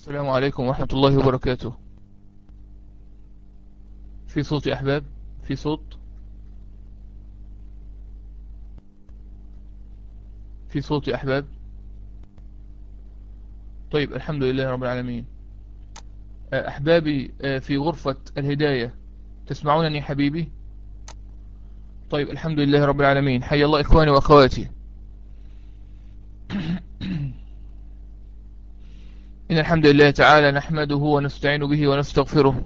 السلام عليكم ورحمة الله وبركاته. في صوت يا أحباب؟ في صوت؟ في صوت يا أحباب؟ طيب، الحمد لله رب العالمين. أحبابي في غرفة الهداية، تسمعونني حبيبي؟ طيب، الحمد لله رب العالمين. حي الله إخواني وأخواتي. إن الحمد لله تعالى نحمده ونستعين به ونستغفره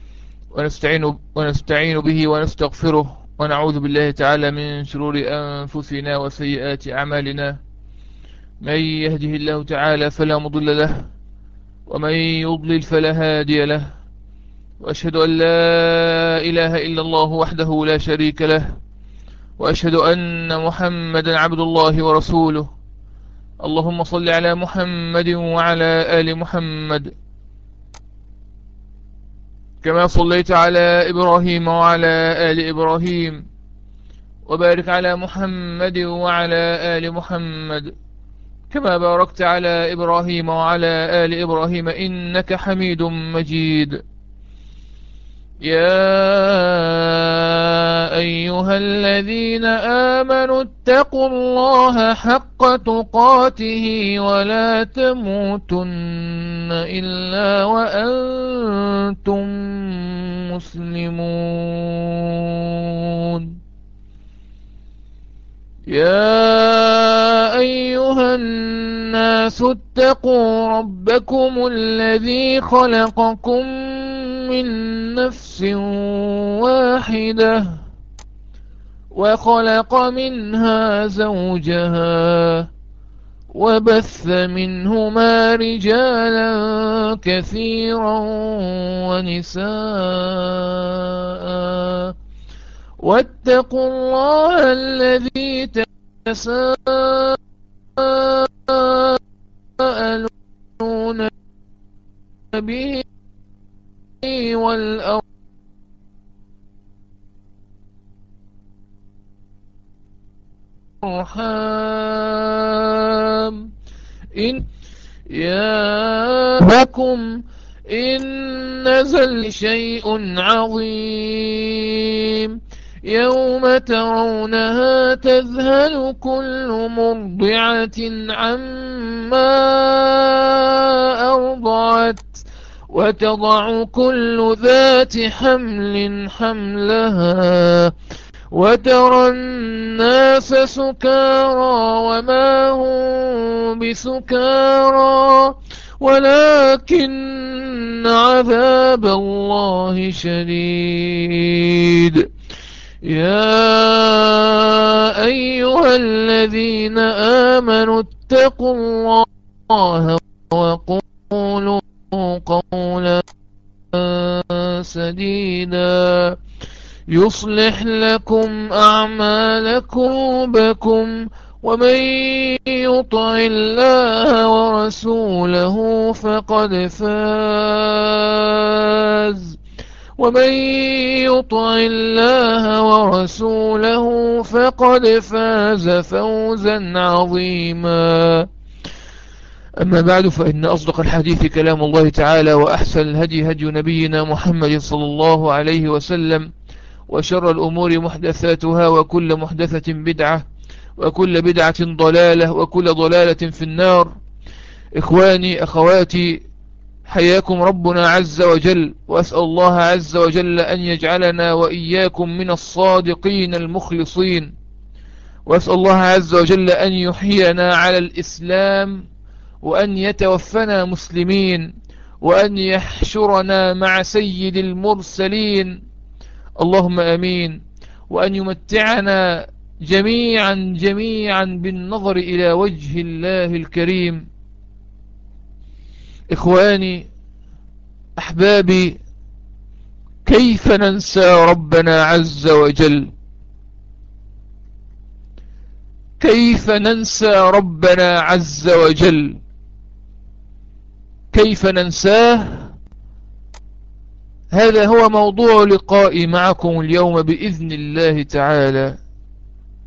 ونستعين به ونستغفره، ونعوذ بالله تعالى من شرور أنفسنا وسيئات أعمالنا. من يهده الله تعالى فلا مضل له، ومن يضلل فلا هادي له. وأشهد أن لا إله إلا الله وحده لا شريك له، وأشهد أن محمدا عبد الله ورسوله. اللهم صل على محمد وعلى آل محمد، كما صليت على إبراهيم وعلى آل إبراهيم، وبارك على محمد وعلى آل محمد، كما باركت على إبراهيم وعلى آل إبراهيم إنك حميد مجيد. يا أيها الذين آمنوا اتقوا الله حق تقاته ولا تموتن إلا وأنتم مسلمون. يا أيها الناس اتقوا ربكم الذي خلقكم من نفس واحدة، وخلق منها زوجها، وبث منهما رجالا كثيرا ونساء. واتقوا الله الذي تساءلون به والأرحام، إن يابكم إن نزل شيء عظيم يوم ترونها تذهل كل مرضعة عما أرضعت، وتضع كل ذات حمل حملها، وترى الناس سكارى وما هم بسكارى ولكن عذاب الله شديد. يا أيها الذين آمنوا اتقوا الله وقولوا قولا سديدا يصلح لكم أعمالكم ومن يطع الله ورسوله فقد فاز ومن يطع الله ورسوله فقد فاز فوزا عظيما. أما بعد، فإن أصدق الحديث كلام الله تعالى، وأحسن الهدي هدي نبينا محمد صلى الله عليه وسلم، وشر الأمور محدثاتها، وكل محدثة بدعة، وكل بدعة ضلالة، وكل ضلالة في النار. إخواني أخواتي، حياكم ربنا عز وجل، وأسأل الله عز وجل أن يجعلنا وإياكم من الصادقين المخلصين، وأسأل الله عز وجل أن يحيينا على الإسلام، وأن يتوفنا مسلمين، وأن يحشرنا مع سيد المرسلين، اللهم آمين. وأن يمتعنا جميعا بالنظر إلى وجه الله الكريم. إخواني أحبابي، كيف ننسى ربنا عز وجل؟ كيف ننسى ربنا عز وجل؟ كيف ننساه؟ هذا هو موضوع لقائي معكم اليوم بإذن الله تعالى.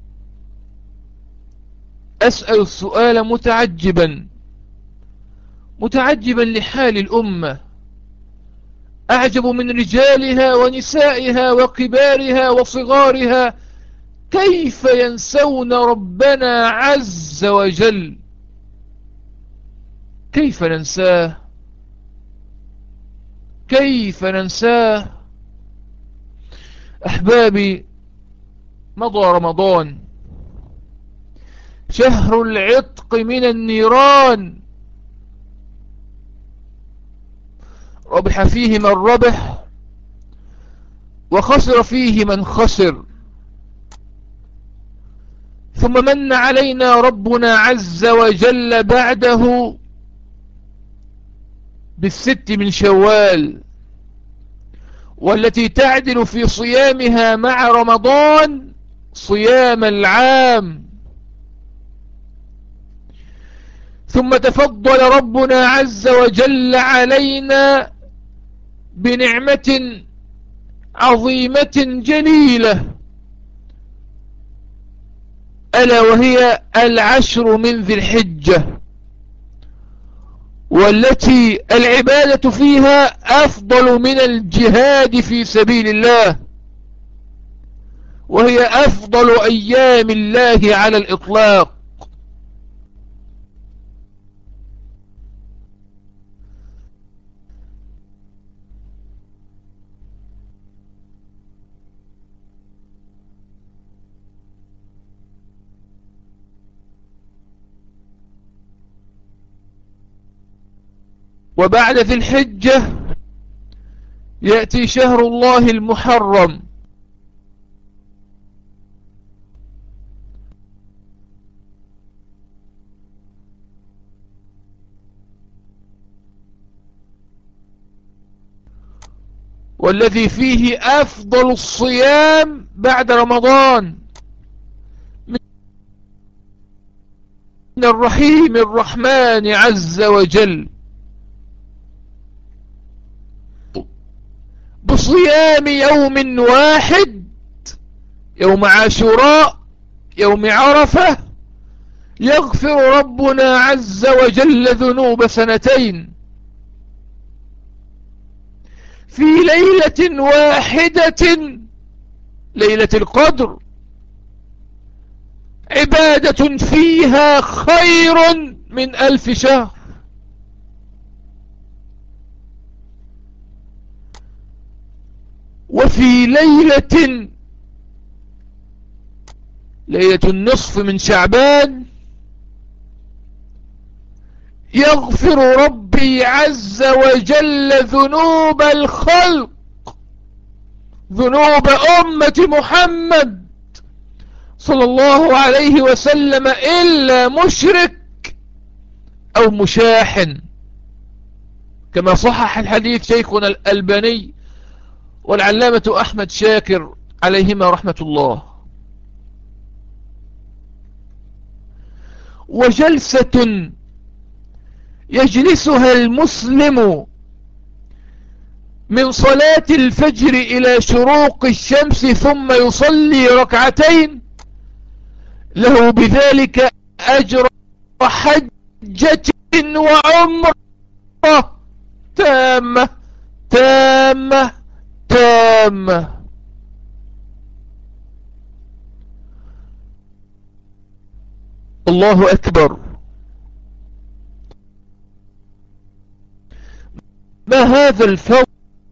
أسأل السؤال متعجبا، متعجبا لحال الأمة، أعجب من رجالها ونسائها وكبارها وصغارها، كيف ينسون ربنا عز وجل؟ كيف ننساه؟ كيف ننساه؟ أحبابي، مضى رمضان، شهر العتق من النيران، ربح فيه من ربح وخسر فيه من خسر. ثم من علينا ربنا عز وجل بعده بالست من شوال، والتي تعدل في صيامها مع رمضان صيام العام. ثم تفضل ربنا عز وجل علينا بنعمة عظيمة جليلة، ألا وهي العشر من ذي الحجة، والتي العبادة فيها أفضل من الجهاد في سبيل الله، وهي أفضل أيام الله على الإطلاق. وبعد ذي الحجة يأتي شهر الله المحرم، والذي فيه أفضل الصيام بعد رمضان، من الرحيم الرحمن عز وجل، بصيام يوم واحد، يوم عاشوراء، يوم عرفة، يغفر ربنا عز وجل ذنوب سنتين في ليلة واحدة، ليلة القدر، عبادة فيها خير من 1000 شهر. وفي ليلة النصف من شعبان، يغفر ربي عز وجل ذنوب الخلق، ذنوب أمة محمد صلى الله عليه وسلم، إلا مشرك أو مشاحن، كما صحح الحديث شيخنا الألباني والعلامة أحمد شاكر عليهما رحمة الله. وجلسة يجلسها المسلم من صلاة الفجر إلى شروق الشمس ثم يصلي ركعتين، له بذلك أجر حجة وعمرة تامة تامة تامة. الله أكبر. ما هذا الفضل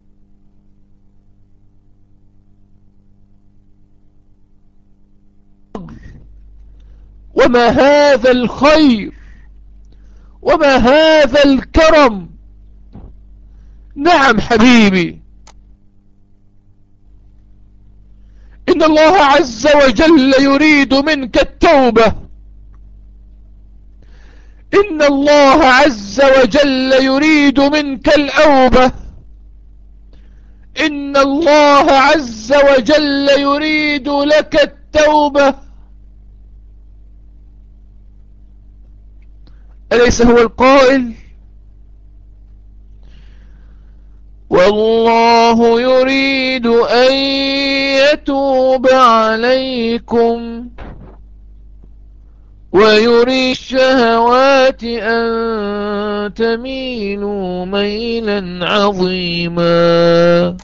وما هذا الخير وما هذا الكرم. نعم حبيبي، إن الله عز وجل يريد منك التوبة، إن الله عز وجل يريد منك الأوبة، إن الله عز وجل يريد لك التوبة. أليس هو القائل: والله يريد أن يتوب عليكم ويري الشهوات أن تميلوا ميلا عظيما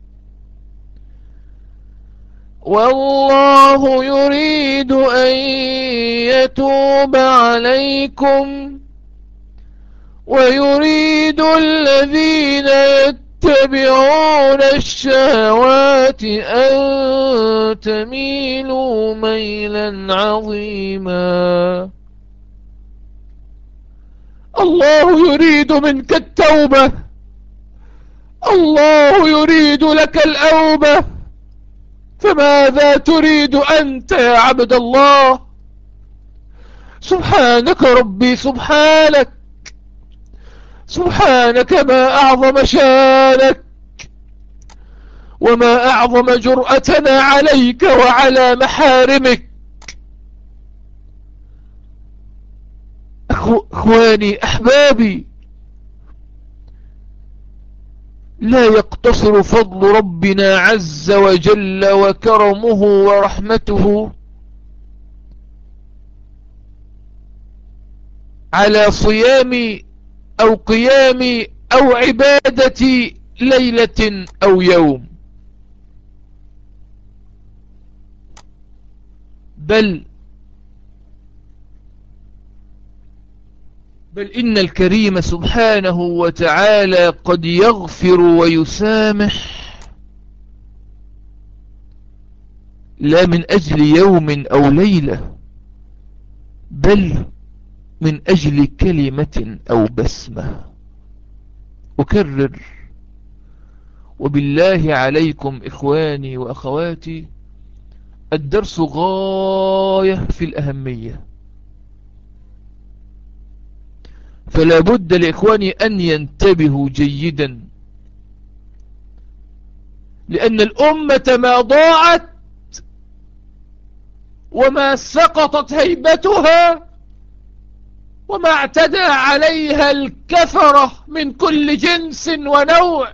والله يريد أن يتوب عليكم ويريد الذين يتبعون الشهوات أن تميلوا ميلا عظيما. الله يريد منك التوبة، الله يريد لك الأوبة، فماذا تريد أنت يا عبد الله؟ سبحانك ربي، سبحانك، سبحانك، ما أعظم شانك وما أعظم جرأتنا عليك وعلى محارمك. أخواني أحبابي، لا يقتصر فضل ربنا عز وجل وكرمه ورحمته على صيام أو قيام أو عبادة ليلة أو يوم، بل إن الكريم سبحانه وتعالى قد يغفر ويسامح لا من أجل يوم أو ليلة، بل من أجل كلمة أو بسمة. أكرر، وبالله عليكم إخواني وأخواتي، الدرس غاية في الأهمية، فلا بد لإخواني أن ينتبهوا جيدا، لأن الأمة ما ضاعت وما سقطت هيبتها وما اعتدى عليها الكفرة من كل جنس ونوع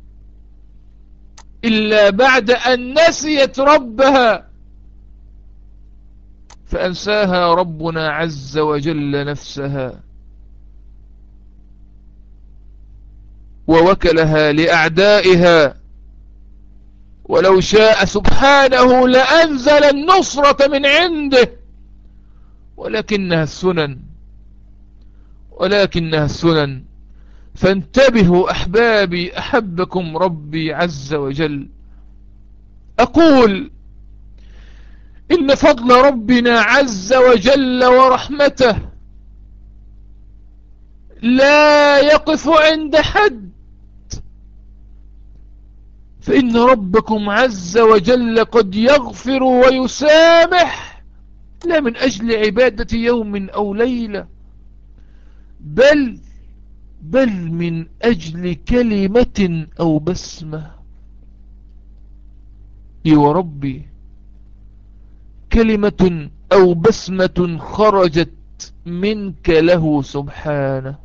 إلا بعد أن نسيت ربها، فأنساها ربنا عز وجل نفسها ووكلها لأعدائها، ولو شاء سبحانه لأنزل النصرة من عنده، ولكنها السنن. فانتبهوا أحبابي، أحبكم ربي عز وجل. أقول إن فضل ربنا عز وجل ورحمته لا يقف عند حد، فإن ربكم عز وجل قد يغفر ويسامح لا من أجل عبادة يوم أو ليلة، بل من أجل كلمة أو بسمة. وربي كلمة أو بسمة خرجت منك له سبحانه.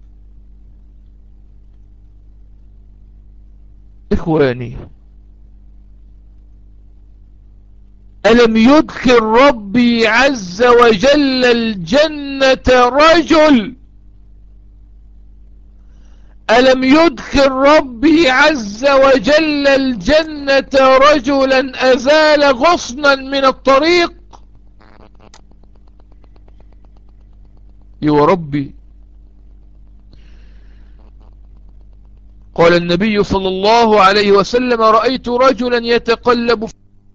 إخواني، ألم يدخل ربي عز وجل الجنة رجل، ألم يدخل ربي عز وجل الجنة رجلا أزال غصنا من الطريق؟ وربي قال النبي صلى الله عليه وسلم: رأيت رجلا يتقلب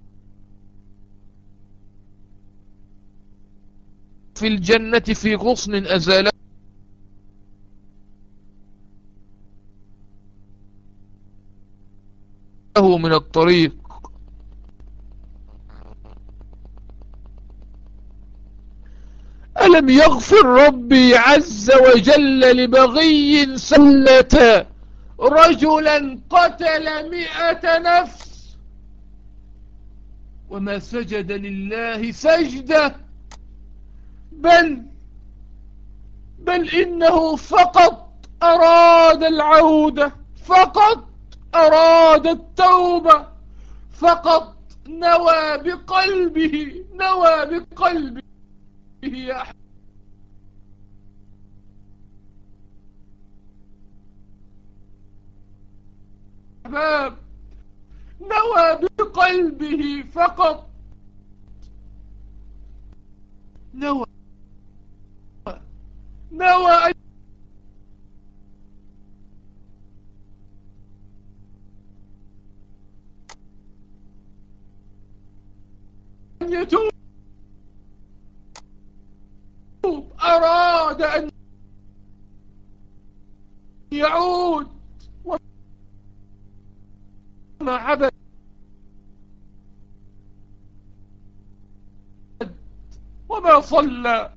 في الجنة في غصن أزاله من الطريق. ألم يغفر ربي عز وجل لبغي سلة رجلا قتل 100 نفس وما سجد لله سجدة، بل إنه فقط أراد العودة، فقط أراد التوبة، فقط نوى بقلبه يا أحباب، نوى بقلبه فقط، نوى أن يتوب، أراد أن يعود، وما عبد وما صلى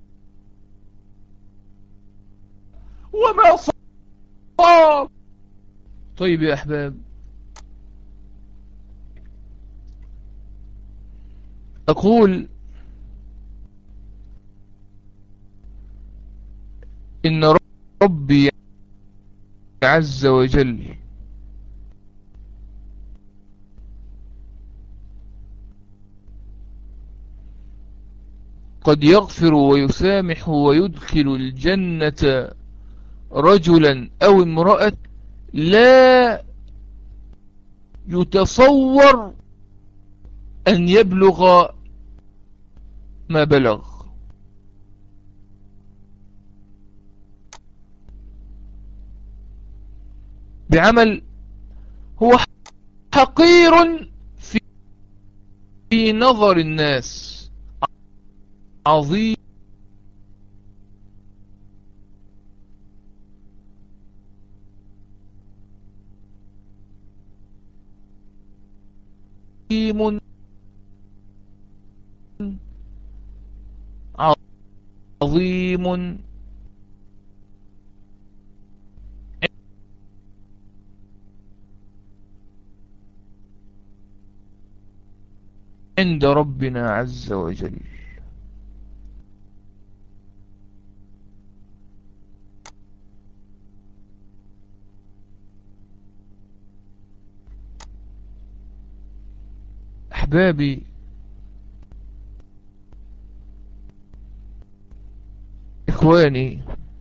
وما صام. طيب يا أحباب، أقول إن ربي عز وجل قد يغفر ويسامح ويدخل الجنة رجلا أو امرأة لا يتصور أن يبلغ ما بلغ، بعمل هو حقير في نظر الناس، عظيم عظيم عند ربنا عز وجل. أحبابي، إخواني،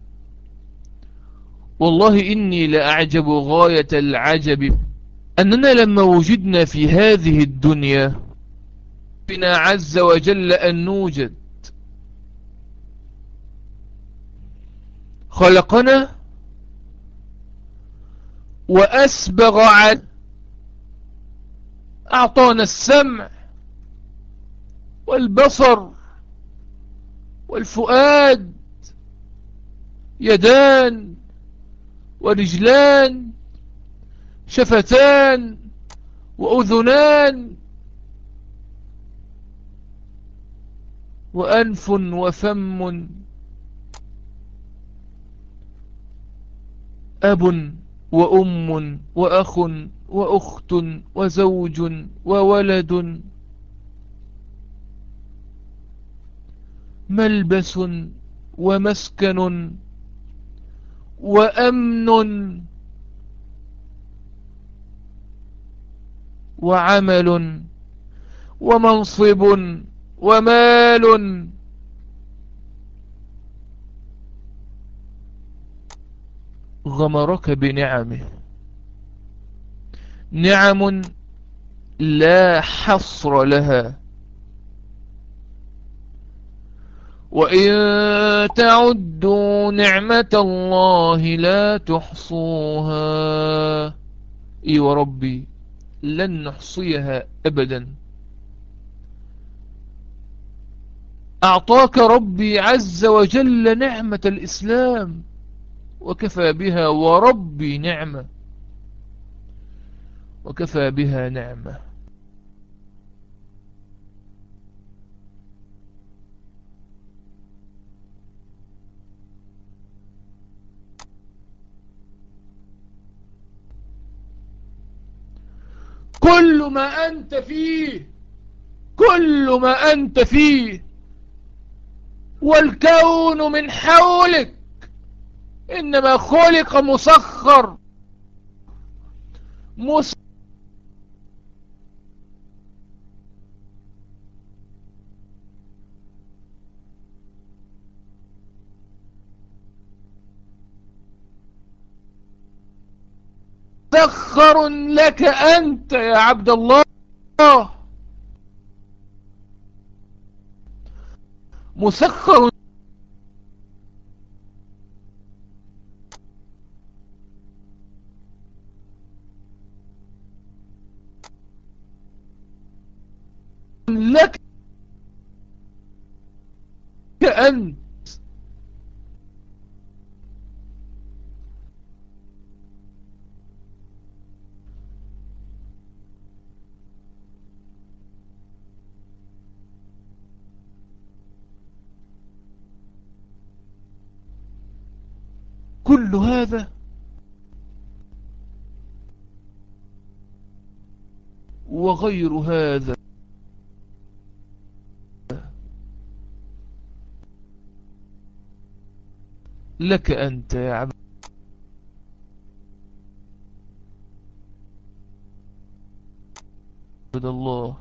والله إني لأعجب غاية العجب أننا لما وجدنا في هذه الدنيا بنا عز وجل أن نوجد، خلقنا وأسبغ على، أعطانا السمع والبصر والفؤاد، يدان ورجلان، شفتان وأذنان وأنف وفم، أب وأم وأخ وأخت وزوج وولد، ملبس ومسكن وأمن وعمل ومنصب ومال، غمرك بنعمه، نعم لا حصر لها، وإن تعدوا نعمة الله لا تحصوها. إي وربي لن نحصيها أبدا. أعطاك ربي عز وجل نعمة الإسلام وكفى بها، وربي نعمة وكفى بها نعمة. كل ما أنت فيه، كل ما أنت فيه والكون من حولك إنما خلق مسخر مسخر لك أنت يا عبد الله، مسخر لك أنت. كل هذا وغير هذا لك أنت يا عبد الله.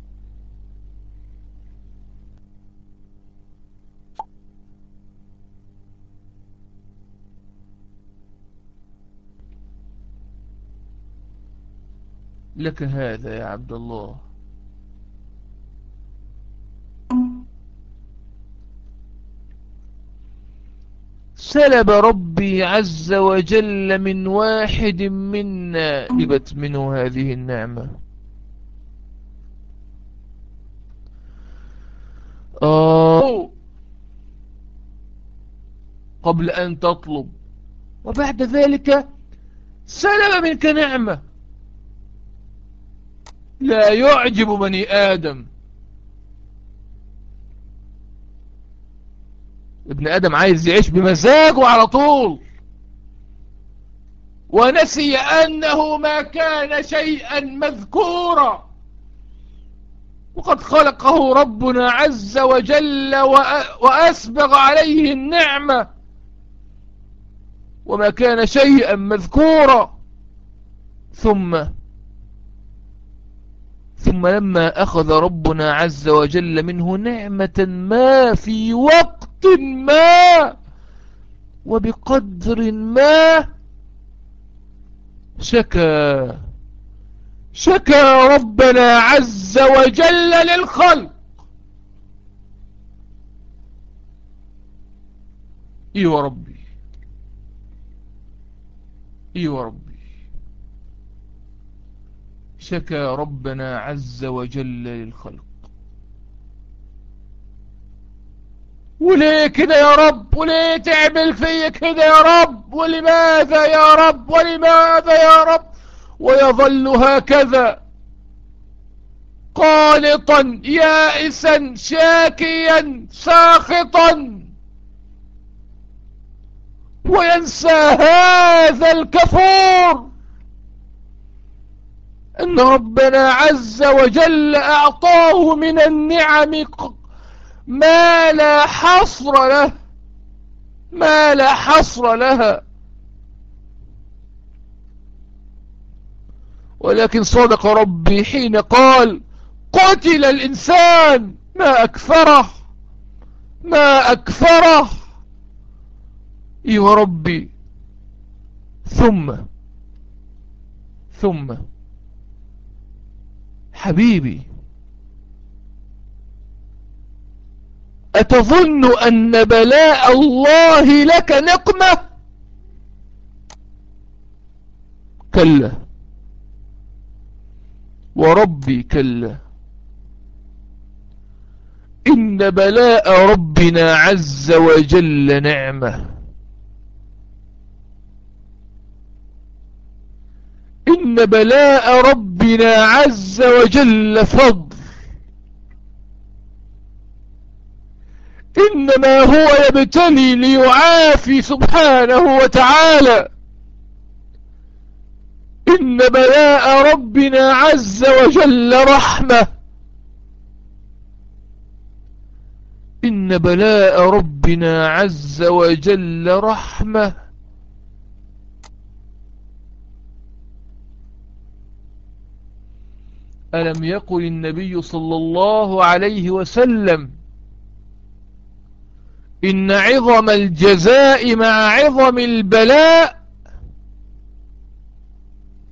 لك هذا يا عبد الله. سلب ربي عز وجل من واحد منا لبت منه هذه النعمة. قبل أن تطلب، وبعد ذلك سلب منك نعمة. لا يعجب بني آدم، ابن آدم عايز يعيش بمزاجه على طول، ونسي أنه ما كان شيئا مذكورا، وقد خلقه ربنا عز وجل وأسبغ عليه النعمة، وما كان شيئا مذكورا. ثم لما أخذ ربنا عز وجل منه نعمة ما في وقت ما وبقدر ما شكى ربنا عز وجل للخلق. ايوه ربي، ايوه ربي، شكى ربنا عز وجل للخلق. وليه كده يا رب؟ وليه تعمل فيا كده يا رب؟ ولماذا يا رب؟ ولماذا يا رب؟ ويظل هكذا قانطا يائسا شاكيا ساخطا، وينسى هذا الكفور أن ربنا عز وجل أعطاه من النعم ما لا حصر له، ما لا حصر لها. ولكن صدق ربي حين قال: قتل الإنسان ما أكفره، ما أكفره. ايوه ربي. ثم حبيبي، أتظن أن بلاء الله لك نقمة؟ كلا وربي كلا، إن بلاء ربنا عز وجل نعمة، إن بلاء ربنا عز وجل فضل، إنما هو يبتلي ليعافي سبحانه وتعالى. إن بلاء ربنا عز وجل رحمة، إن بلاء ربنا عز وجل رحمة. ألم يقل النبي صلى الله عليه وسلم: إن عظم الجزاء مع عظم البلاء.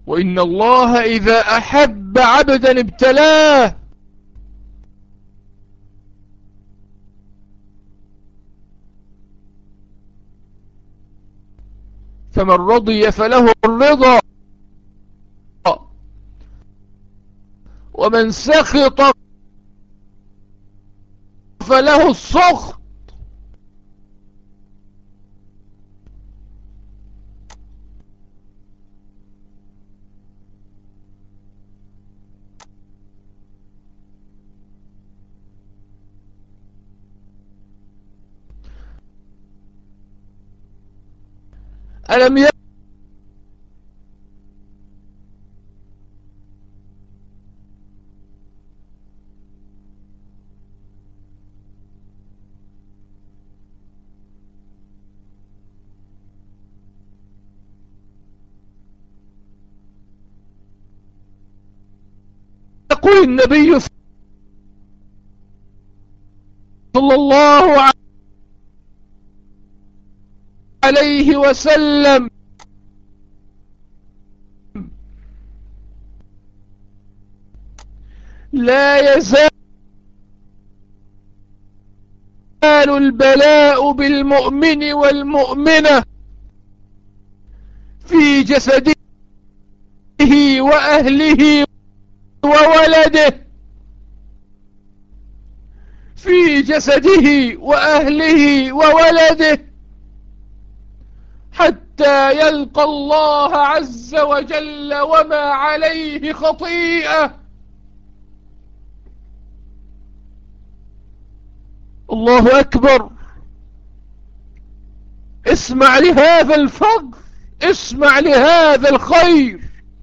وإن الله إذا أحب عبدا ابتلاه. فمن رضي فله الرضا، ومن سخط فله السخط. ألم يقول النبي صلى الله عليه وسلم: لا يزال البلاء بالمؤمن والمؤمنة في جسده وأهله وولده، في جسده وأهله وولده، حتى يلقى الله عز وجل وما عليه خطيئة. الله أكبر. اسمع لهذا الفضل، اسمع لهذا الخير.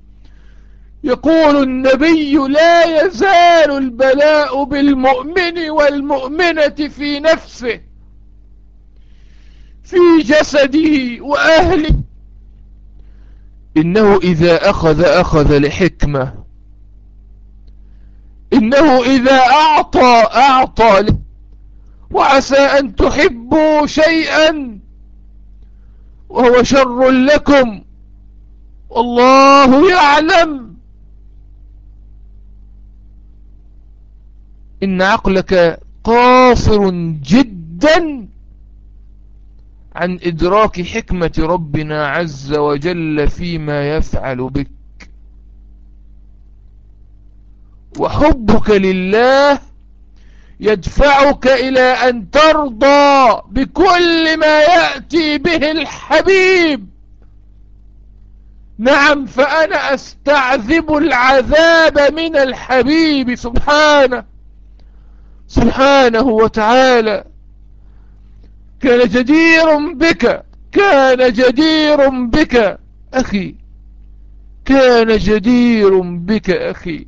يقول النبي: لا يزال البلاء بالمؤمن والمؤمنة في نفسه، في جسده وأهله. إنه إذا أخذ لحكمة، إنه إذا أعطى وعسى أن تحبوا شيئا وهو شر لكم والله يعلم. إن عقلك قاصر جدا عن إدراك حكمة ربنا عز وجل فيما يفعل بك. وحبك لله يدفعك إلى أن ترضى بكل ما يأتي به الحبيب. نعم، فأنا أستعذب العذاب من الحبيب سبحانه وتعالى. كان جدير بك أخي، كان جدير بك أخي،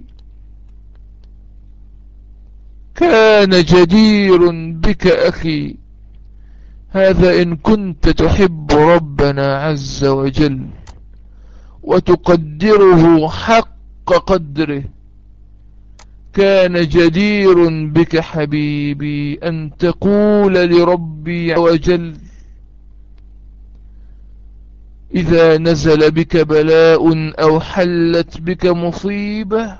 كان جدير بك أخي. هذا إن كنت تحب ربنا عز وجل وتقدره حق قدره. كان جدير بك حبيبي أن تقول لربي عز وجل: إذا نزل بك بلاء أو حلت بك مصيبة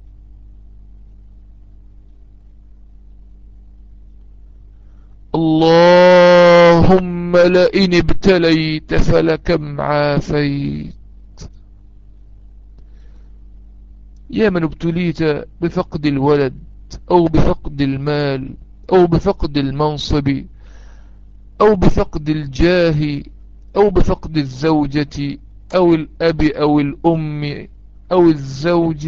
اللهم لئن ابتليت فلكم عافيت. يا من ابتليت بفقد الولد أو بفقد المال أو بفقد المنصب أو بفقد الجاه أو بفقد الزوجة أو الأب أو الأم أو الزوج.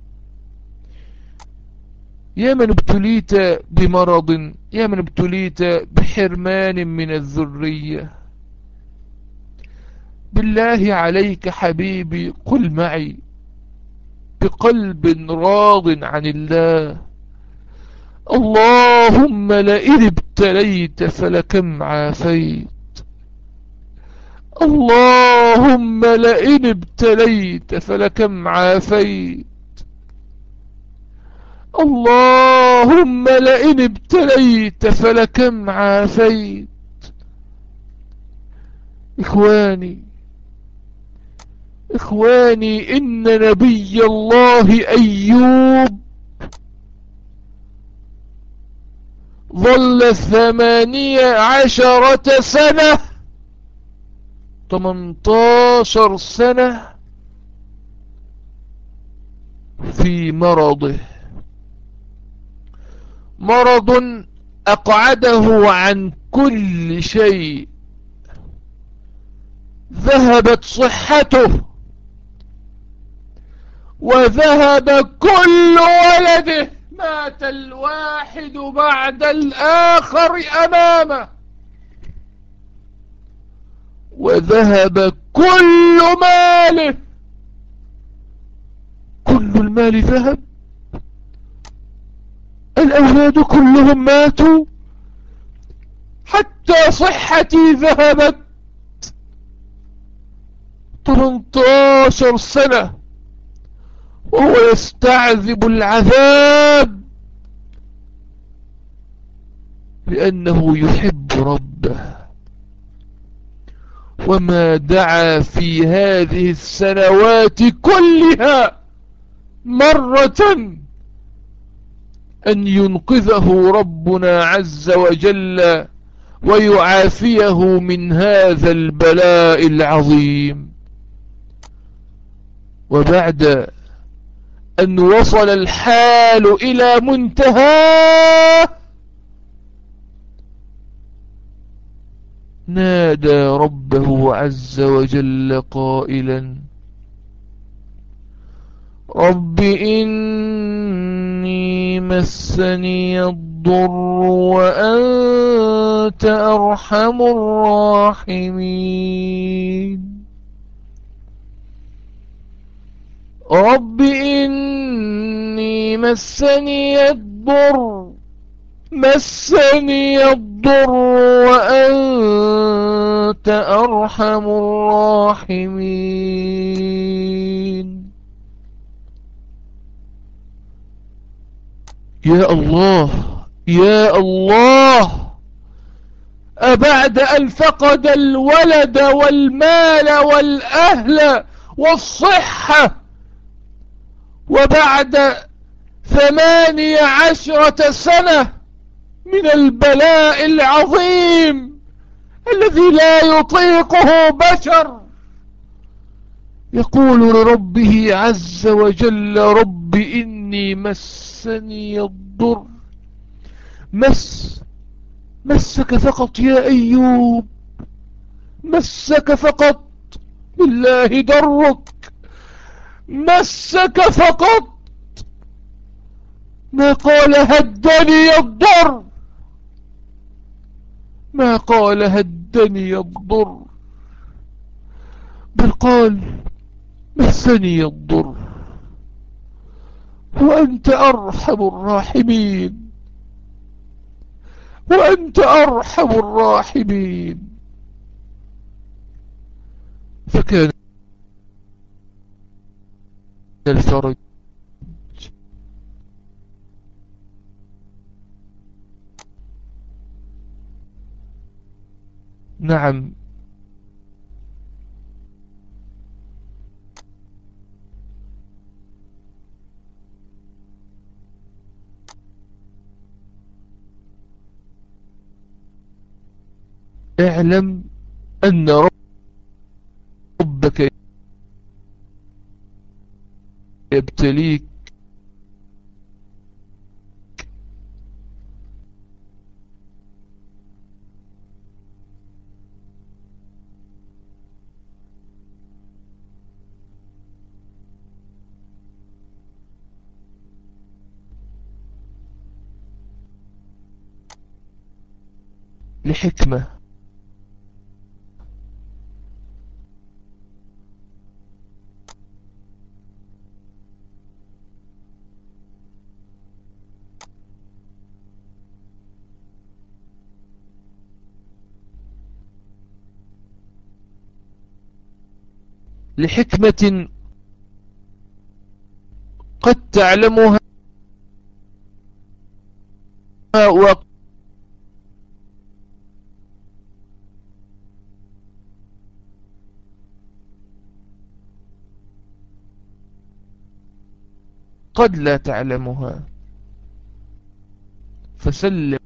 يا من ابتليت بمرض، يا من ابتليت بحرمان من الذرية. بالله عليك حبيبي قل معي بقلب راض عن الله: اللهم لئن ابتليت فلكم عافيت. اللهم لئن ابتليت فلكم عافيت. اللهم لئن ابتليت فلكم عافيت. إخواني، إخواني، إن نبي الله أيوب ظل 18 سنة، 18 سنة في مرضه، مرض أقعده عن كل شيء، ذهبت صحته وذهب كل ولده، مات الواحد بعد الآخر أمامه، وذهب كل ماله، كل المال ذهب، الأولاد كلهم ماتوا، حتى صحتي ذهبت. 18 سنة وهو يستعذب العذاب لأنه يحب ربه، وما دعا في هذه السنوات كلها مرة أن ينقذه ربنا عز وجل ويعافيه من هذا البلاء العظيم. وبعد أن وصل الحال إلى منتهى نادى ربه عز وجل قائلا: رب إني مسني الضر وأنت أرحم الراحمين. رب إني مسني الضر وأنت أرحم الراحمين. يا الله يا الله، أبعد أن فقد الولد والمال والأهل والصحة، وبعد 18 سنة من البلاء العظيم الذي لا يطيقه بشر، يقول لربه عز وجل: رب إني مسني الضر. مسك فقط يا أيوب، مسك فقط، بالله درك، مسك فقط، ما قال هدني الضر، ما قال هدني الضر، بل قال مسني الضر وأنت أرحم الراحمين، وأنت أرحم الراحمين. فكان الفرج. نعم، اعلم أن ربك يبتليك لحكمة، لحكمة قد تعلمها قد لا تعلمها، فسلم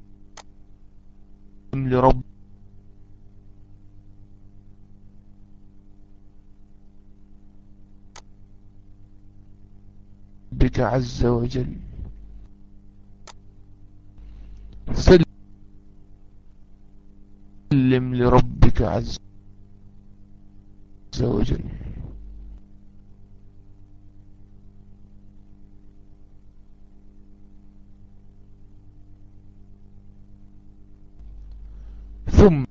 لربك عز وجل. سلم لربك عز وجل. ثم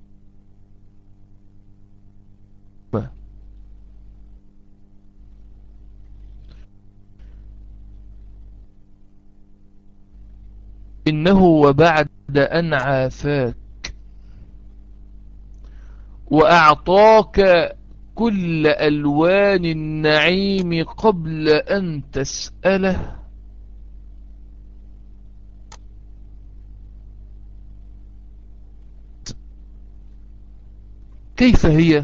إنه وبعد أن عافاك وأعطاك كل ألوان النعيم قبل أن تسأله، كيف هي؟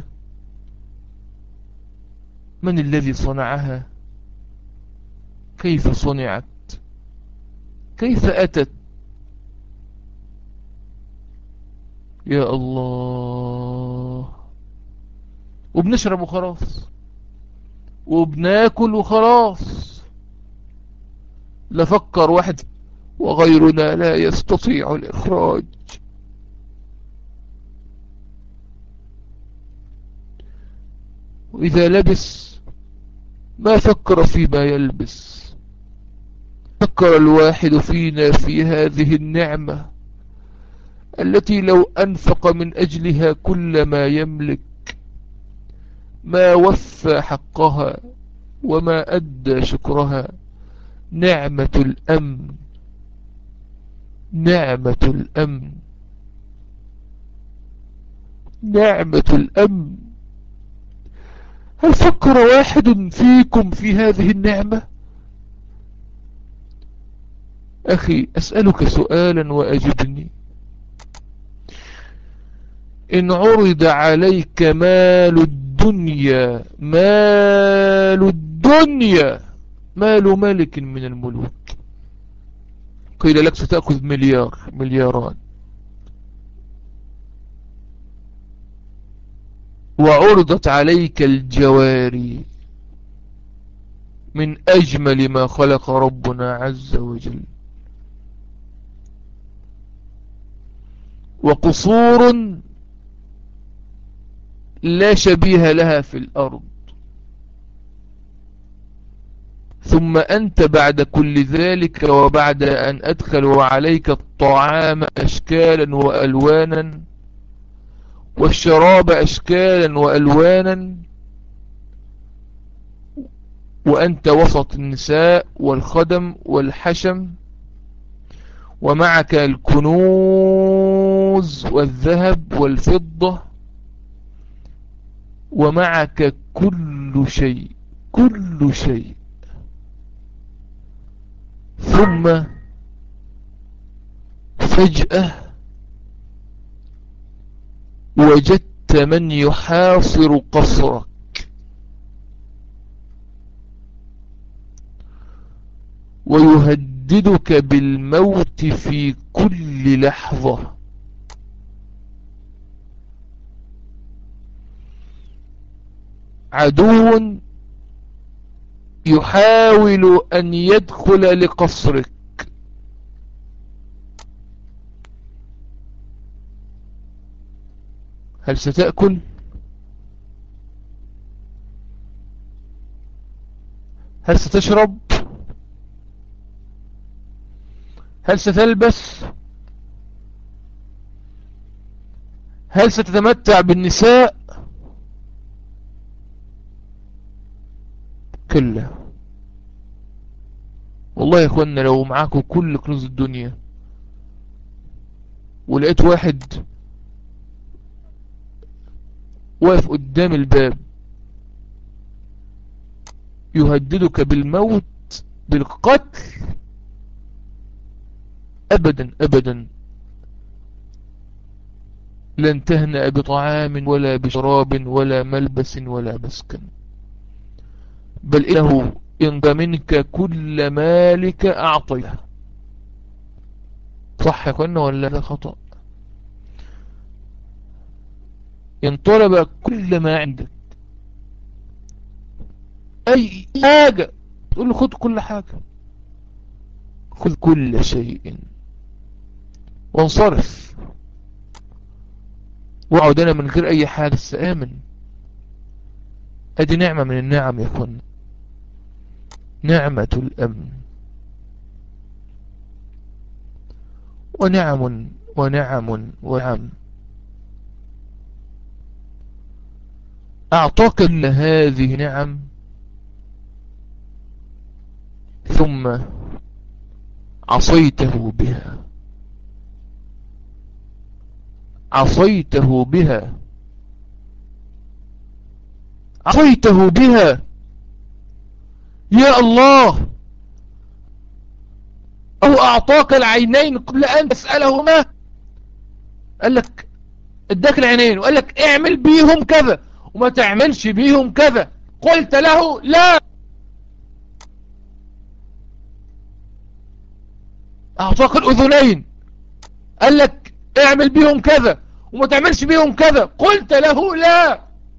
من الذي صنعها؟ كيف صنعت؟ كيف أتت؟ يا الله. وبنشرب وخلاص، وبناكل وخلاص، لا فكر واحد وغيرنا لا يستطيع الإخراج. وإذا لبس ما فكر فيما يلبس. فكر الواحد فينا في هذه النعمة التي لو أنفق من أجلها كل ما يملك ما وفى حقها وما أدى شكرها. نعمة الأمن، نعمة الأمن، نعمة الأمن. هل فكر واحد فيكم في هذه النعمة؟ أخي أسألك سؤالا وأجبني. إن عرض عليك مال الدنيا، مال الدنيا، مال ملك من الملوك، قيل لك ستأخذ مليار، ملياران، وعرضت عليك الجواري من أجمل ما خلق ربنا عز وجل، وقصور لا شبيه لها في الأرض، ثم أنت بعد كل ذلك وبعد أن أدخلوا عليك الطعام أشكالا وألوانا والشراب أشكالا وألوانا، وأنت وسط النساء والخدم والحشم، ومعك الكنوز والذهب والفضة، ومعك كل شيء، كل شيء، ثم فجأة وجدت من يحاصر قصرك ويهددك بالموت في كل لحظة. عدو يحاول أن يدخل لقصرك، هل ستأكل؟ هل ستشرب؟ هل ستلبس؟ هل ستتمتع بالنساء؟ كلا. والله يا اخوانا لو معاكم كل كنوز الدنيا ولقيت واحد واقف قدام الباب يهددك بالموت، بالقتل، أبدا أبدا لن تهنأ بطعام ولا بشراب ولا ملبس ولا مسكن، بل إنه إن منك كل مالك أعطيته. صح يا كنا ولا ده خطأ؟ إن طلب كل ما عندك أي حاجة تقول له خذ كل حاجة، خذ كل شيء وانصرف، واقعد انا من غير اي حاجة آمن. ادي نعمة من النعم يا كنا، نعمة الامن. ونعم ونعم ونعم اعطاك ان هذه نعم ثم عصيته بها، عصيته بها، عصيته بها. يا الله، أو أعطاك العينين قبل أن تسألهما، قال لك اداك العينين وقال لك اعمل بيهم كذا وما تعملش بيهم كذا، قلت له لا. أعطاك الأذنين قال لك اعمل بيهم كذا وما تعملش بيهم كذا، قلت له لا.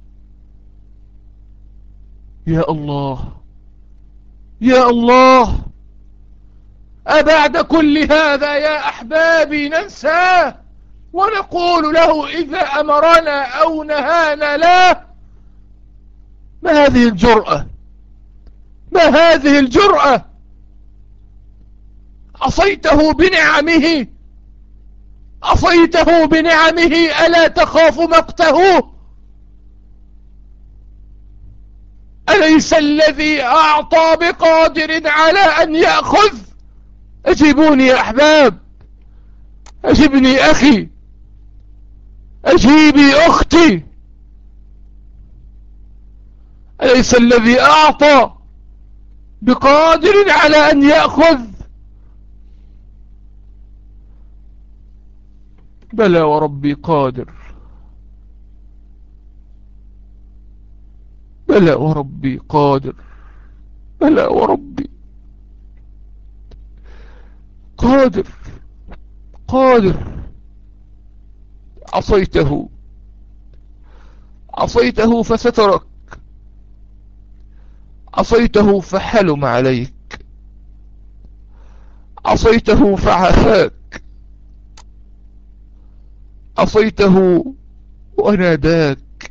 يا الله يا الله، أبعد كل هذا يا أحبابي ننساه ونقول له إذا أمرنا أو نهانا لا؟ ما هذه الجرأة؟ ما هذه الجرأة؟ عصيته بنعمه، عصيته بنعمه، ألا تخاف مقته؟ أليس الذي أعطى بقادر على أن يأخذ؟ أجيبوني يا أحباب، أجبني أخي، أجيبي أختي. أليس الذي أعطى بقادر على أن يأخذ؟ بلى وربي قادر، بلى وربي قادر، بلى وربي قادر، قادر. عصيته، عصيته فسترك، عصيته فحلم عليك، عصيته فعافاك، عصيته وناداك،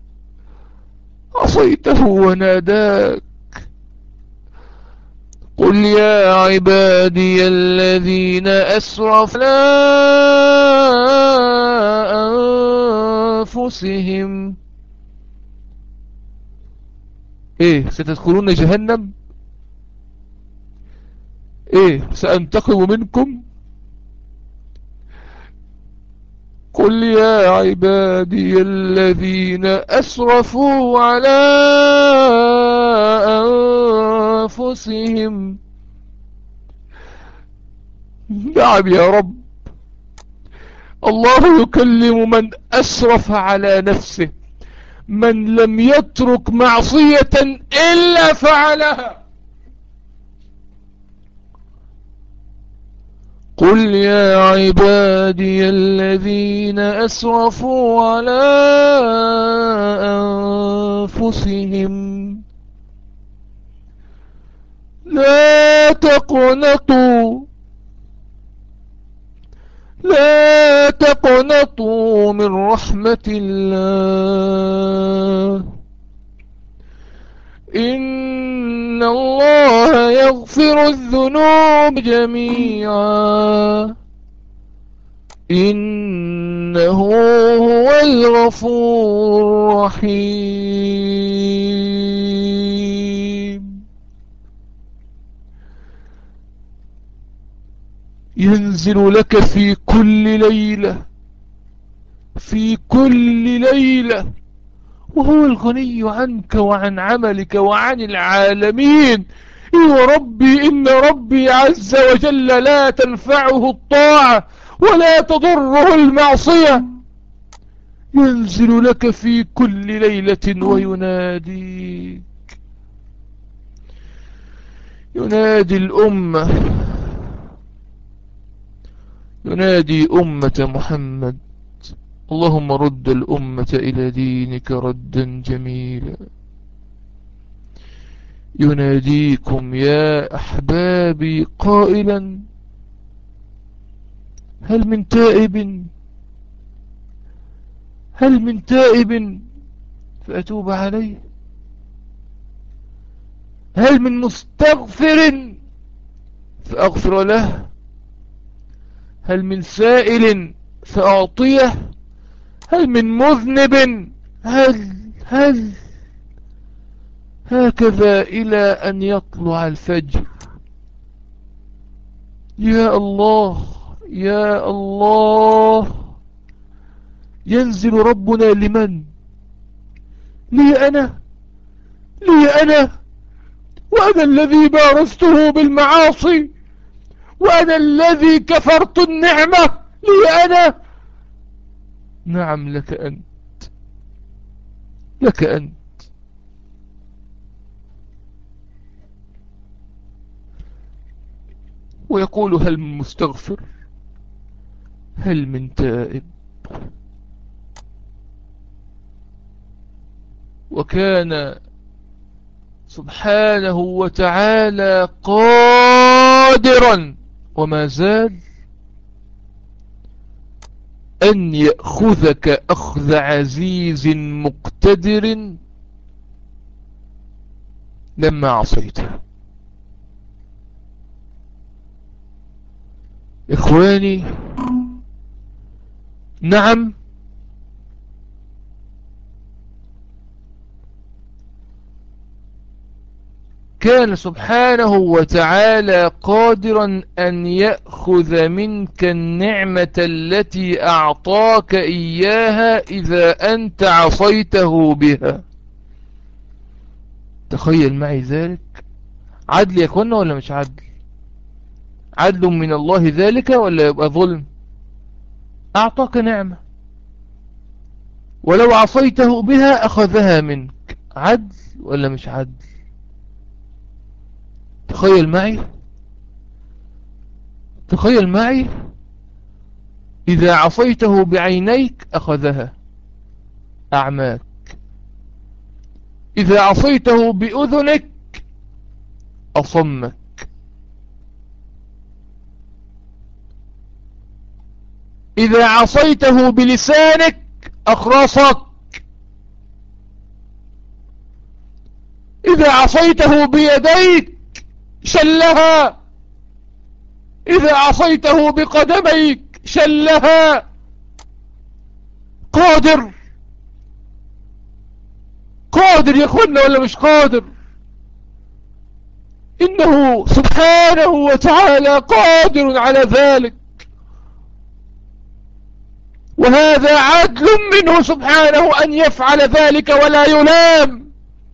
عصيته وناداك. قل يا عبادي الذين أسرفوا على أنفسهم ستدخلون جهنم، سأنتقم منكم. قل يا عبادي الذين أسرفوا على أنفسهم. نعم يا رب، الله يكلم من أسرف على نفسه، من لم يترك معصية إلا فعلها. قل يا عبادي الذين أسرفوا على أنفسهم لا تقنطوا، لا تقنطوا من رحمة الله، إن الله يغفر الذنوب جميعا إنه هو الغفور الرحيم. ينزل لك في كل ليلة، في كل ليلة، وهو الغني عنك وعن عملك وعن العالمين. يا ربي إن ربي عز وجل لا تنفعه الطاعة ولا تضره المعصية، ينزل لك في كل ليلة ويناديك. ينادي الأمة، ينادي أمة محمد: اللهم رد الأمة إلى دينك ردا جميلا. يناديكم يا أحبابي قائلا: هل من تائب، هل من تائب فأتوب عليه؟ هل من مستغفر فأغفر له؟ هل من سائل فأعطيه؟ هل من مذنب؟ هل هكذا إلى أن يطلع الفجر. يا الله يا الله، ينزل ربنا لمن؟ لي أنا، لي أنا، وأنا الذي بارزته بالمعاصي، وأنا الذي كفرت النعمة، لي أنا. نعم لك أنت، لك أنت. ويقول: هل من مستغفر، هل من تائب. وكان سبحانه وتعالى قادرا وما زال أن يأخذك أخذ عزيز مقتدر لما عصيته. إخواني، نعم، كان سبحانه وتعالى قادرا أن يأخذ منك النعمة التي أعطاك إياها إذا أنت عصيته بها. تخيل معي ذلك. عدل يكون ولا مش عدل؟ عدل من الله ذلك ولا يبقى ظلم؟ أعطاك نعمة ولو عصيته بها أخذها منك. عدل ولا مش عدل؟ تخيل معي، تخيل معي، إذا عصيته بعينيك أخذها أعماك، إذا عصيته بأذنك أصمك، إذا عصيته بلسانك أخرصك، إذا عصيته بيديك شلها، إذا عصيته بقدميك شلها. قادر، قادر يا اخوانا ولا مش قادر؟ إنه سبحانه وتعالى قادر على ذلك، وهذا عدل منه سبحانه أن يفعل ذلك ولا يلام.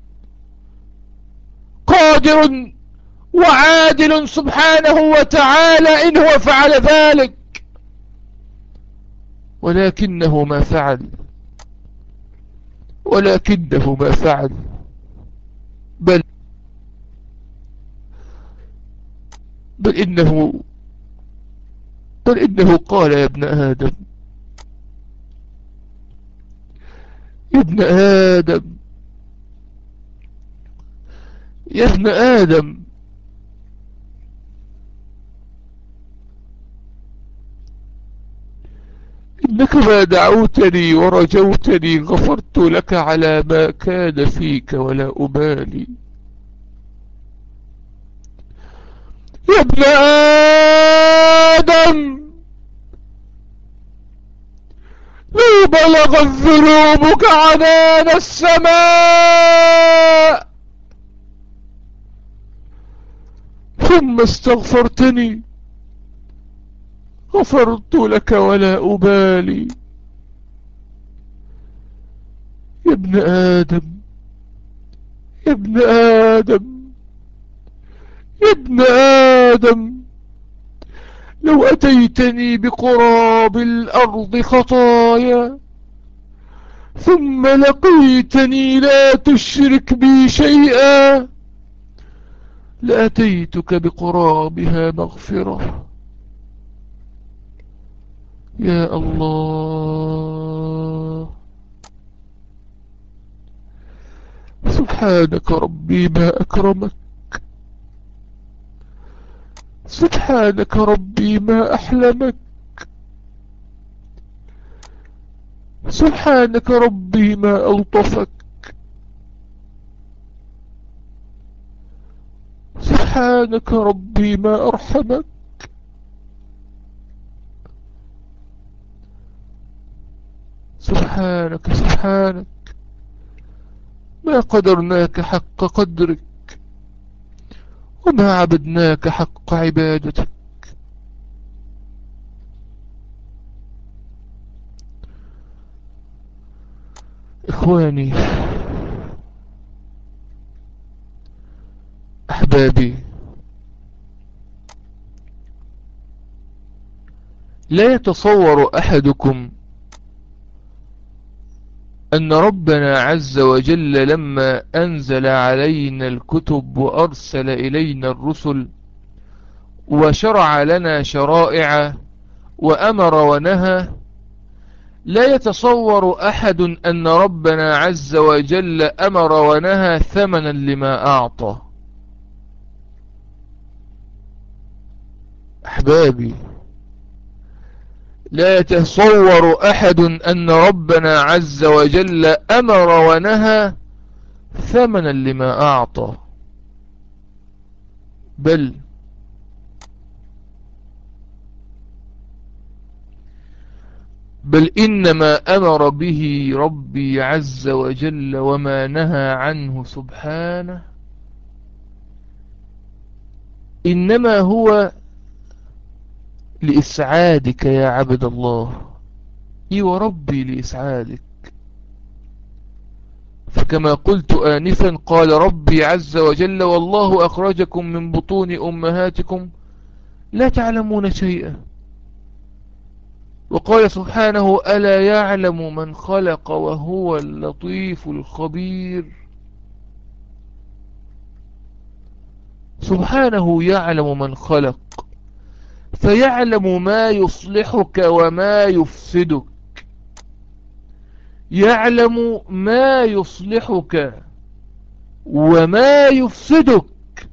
قادر وعادل سبحانه وتعالى إن هو فعل ذلك، ولكنه ما فعل، ولكنه ما فعل، بل إنه قال: يا ابن آدم، يا ابن آدم، يا ابن آدم، إنك ما دعوتني ورجوتني غفرت لك على ما كان فيك ولا أبالي. يا ابن آدم، لو بلغت ذنوبك عنان السماء ثم استغفرتني غفرت لك ولا أبالي. يا ابن آدم، يا ابن آدم، يا ابن آدم، لو أتيتني بقراب الأرض خطايا ثم لقيتني لا تشرك بي شيئا لأتيتك بقرابها مغفرة. يا الله، سبحانك ربي ما أكرمك، سبحانك ربي ما أحلمك، سبحانك ربي ما ألطفك، سبحانك ربي ما أرحمك. سبحانك سبحانك ما قدرناك حق قدرك، وما عبدناك حق عبادتك. إخواني أحبابي، لا يتصور أحدكم أن ربنا عز وجل لما أنزل علينا الكتب وأرسل إلينا الرسل وشرع لنا شرائع وأمر ونهى، لا يتصور أحد أن ربنا عز وجل أمر ونهى ثمنا لما أعطى. أحبابي، لا يتصور أحد أن ربنا عز وجل أمر ونهى ثمنا لما أعطى، بل إنما أمر به ربي عز وجل وما نهى عنه سبحانه إنما هو لإسعادك يا عبد الله. إي وربي لإسعادك. فكما قلت آنفا قال ربي عز وجل: والله أخرجكم من بطون أمهاتكم لا تعلمون شيئا. وقال سبحانه: ألا يعلم من خلق وهو اللطيف الخبير. سبحانه يعلم من خلق، فيعلم ما يصلحك وما يفسدك، يعلم ما يصلحك وما يفسدك،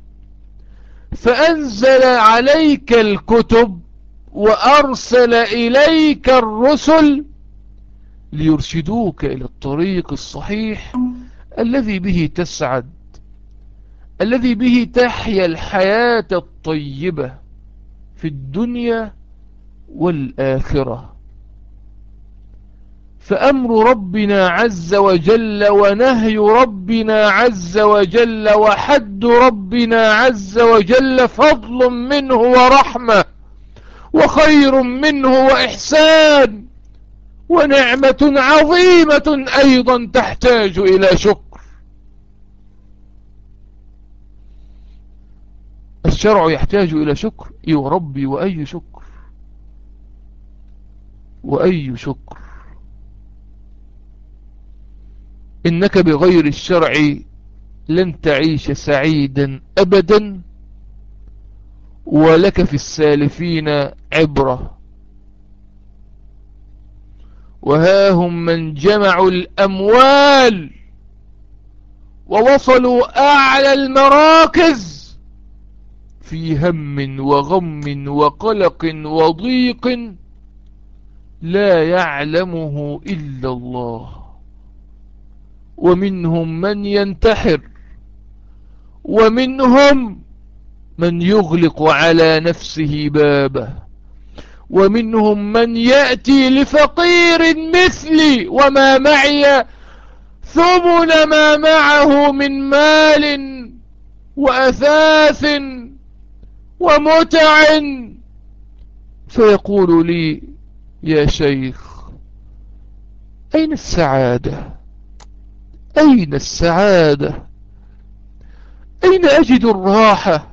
فأنزل عليك الكتب وأرسل إليك الرسل ليرشدوك إلى الطريق الصحيح الذي به تسعد، الذي به تحيا الحياة الطيبة في الدنيا والآخرة. فأمر ربنا عز وجل ونهي ربنا عز وجل وحد ربنا عز وجل فضل منه ورحمة وخير منه وإحسان ونعمة عظيمة أيضا تحتاج إلى شكر. الشرع يحتاج إلى شكر. يا ربي، وأي شكر، وأي شكر. إنك بغير الشرع لن تعيش سعيدا أبدا، ولك في السالفين عبرة. وها هم من جمعوا الأموال ووصلوا أعلى المراكز في هم وغم وقلق وضيق لا يعلمه إلا الله. ومنهم من ينتحر، ومنهم من يغلق على نفسه بابه، ومنهم من يأتي لفقير مثلي وما معي ثمن ما معه من مال وأثاث ومتع، فيقول لي: يا شيخ، أين السعادة؟ أين السعادة؟ أين أجد الراحة؟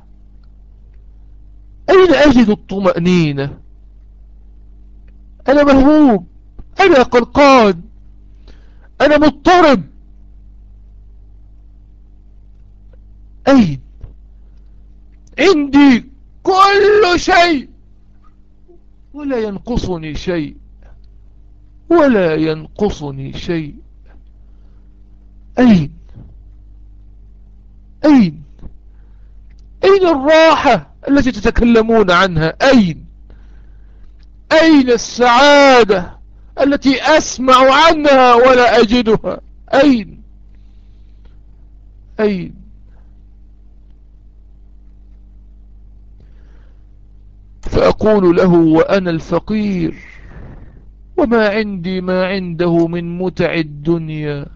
أين أجد الطمأنينة؟ أنا مهموم، أنا قلقان، أنا مضطرب. أين؟ عندي كل شيء ولا ينقصني شيء، ولا ينقصني شيء. أين أين أين الراحة التي تتكلمون عنها؟ أين السعادة التي أسمع عنها ولا أجدها؟ أين فأقول له وأنا الفقير وما عندي ما عنده من متع الدنيا،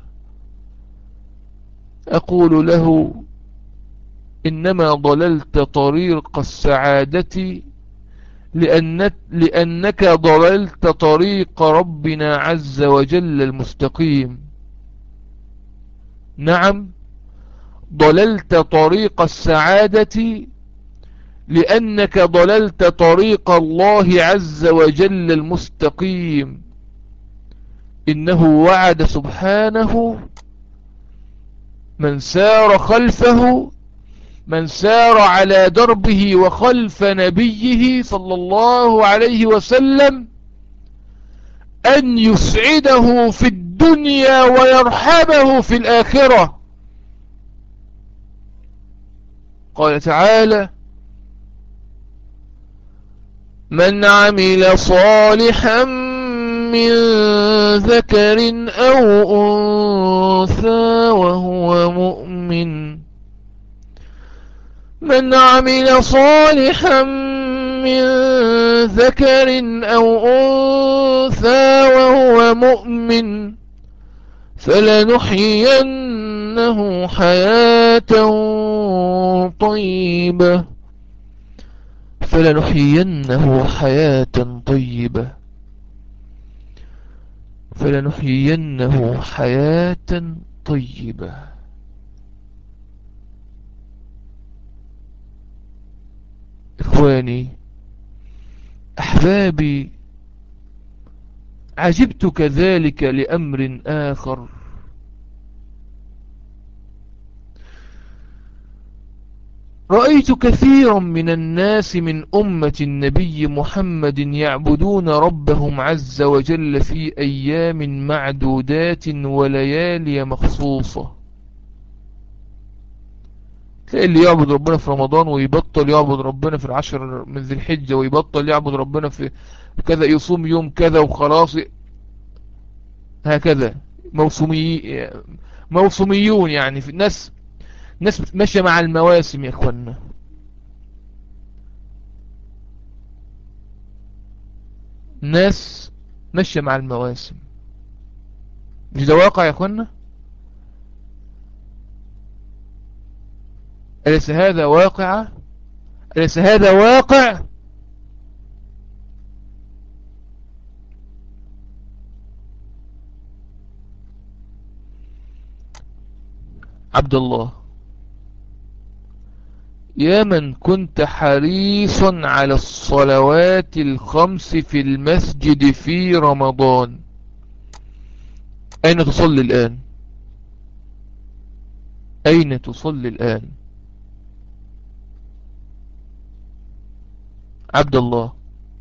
أقول له إنما ضللت طريق السعادة لأنك ضللت طريق ربنا عز وجل المستقيم. نعم، ضللت طريق السعادة لأنك ضللت طريق الله عز وجل المستقيم. إنه وعد سبحانه من سار خلفه، من سار على دربه وخلف نبيه صلى الله عليه وسلم، أن يسعده في الدنيا ويرحمه في الآخرة. قال تعالى: من عمل صالحا من ذكر أو أنثى وهو مؤمن، من عمل صالحا من ذكر أو أنثى وهو مؤمن فلنحيينه حياة طيبة، فلنحيينه حياة طيبة، فلنحيينه حياة طيبة. إخواني أحبابي، عجبت كذلك لأمر آخر. رأيت كثيرا من الناس من أمة النبي محمد يعبدون ربهم عز وجل في أيام معدودات وليالي مخصوصة. تلاقي اللي يعبد ربنا في رمضان ويبطل يعبد ربنا في العشر من ذي الحجة، ويبطل يعبد ربنا في كذا، يصوم يوم كذا وخلاص، هكذا. موسميون يعني، في ناس ماشية مع المواسم يا اخوانا. ناس ماشية مع المواسم، مش ده واقع يا اخوانا؟ أليس هذا واقع؟ أليس هذا واقع؟ عبد الله، يا من كنت حريصا على الصلوات الخمس في المسجد في رمضان، أين تصلي الآن؟ أين تصلي الآن؟ عبد الله،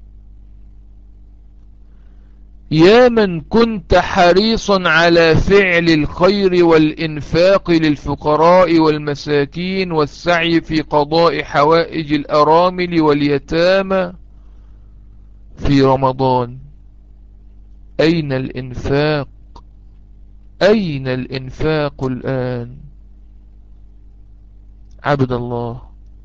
يا من كنت حريصا على فعل الخير والإنفاق للفقراء والمساكين والسعي في قضاء حوائج الأرامل واليتامى في رمضان، أين الإنفاق؟ أين الإنفاق الآن؟ عبد الله،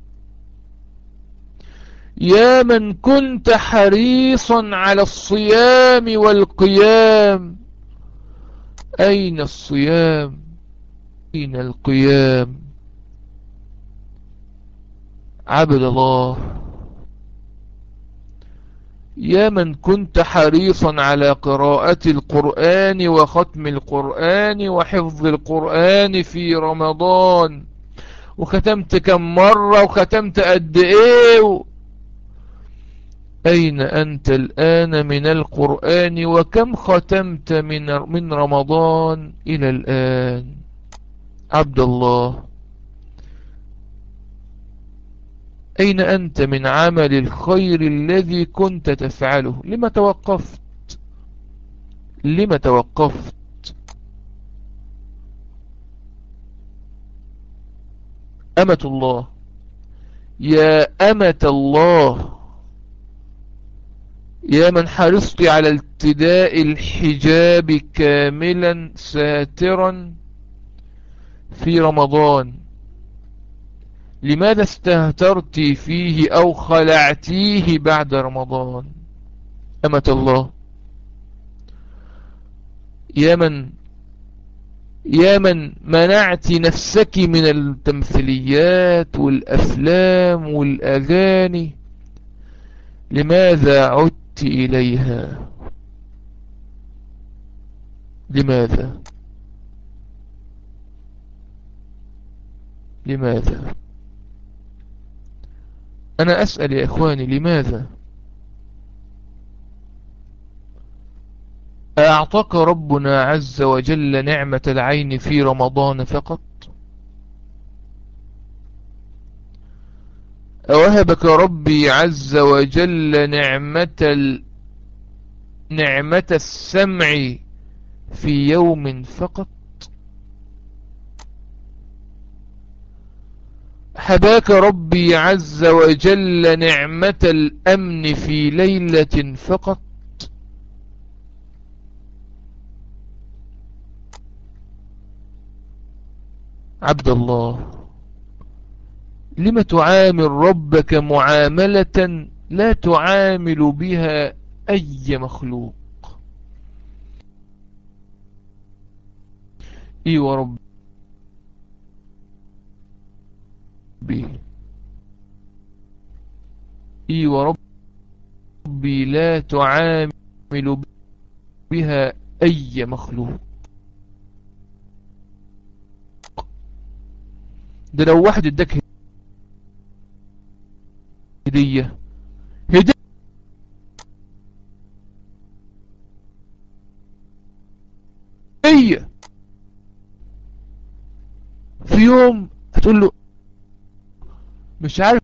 يا من كنت حريصا على الصيام والقيام، أين الصيام؟ أين القيام؟ عبد الله، يا من كنت حريصا على قراءة القرآن وختم القرآن وحفظ القرآن في رمضان، وختمت كم مرة وختمت قد ايه أين أنت الآن من القرآن؟ وكم ختمت من رمضان إلى الآن؟ عبد الله، أين أنت من عمل الخير الذي كنت تفعله؟ لما توقفت؟ لما توقفت؟ أمة الله، يا أمة الله، يا من حرصت على ارتداء الحجاب كاملا ساترا في رمضان، لماذا استهترت فيه أو خلعتيه بعد رمضان؟ أمة الله، يا من منعت نفسك من التمثيليات والأفلام والأغاني، لماذا عدت إليها؟ لماذا؟ لماذا؟ أنا أسأل يا إخواني، لماذا؟ أعطاك ربنا عز وجل نعمة العين في رمضان فقط؟ أوهبك ربي عز وجل نعمة السمع في يوم فقط؟ حباك ربي عز وجل نعمة الأمن في ليلة فقط؟ عبد الله، لم تعامل ربك معاملة لا تعامل بها أي مخلوق؟ إي وربي، إي وربي لا تعامل بها أي مخلوق. ده لو واحد اداك هدية في يوم، هتقول له مش عارف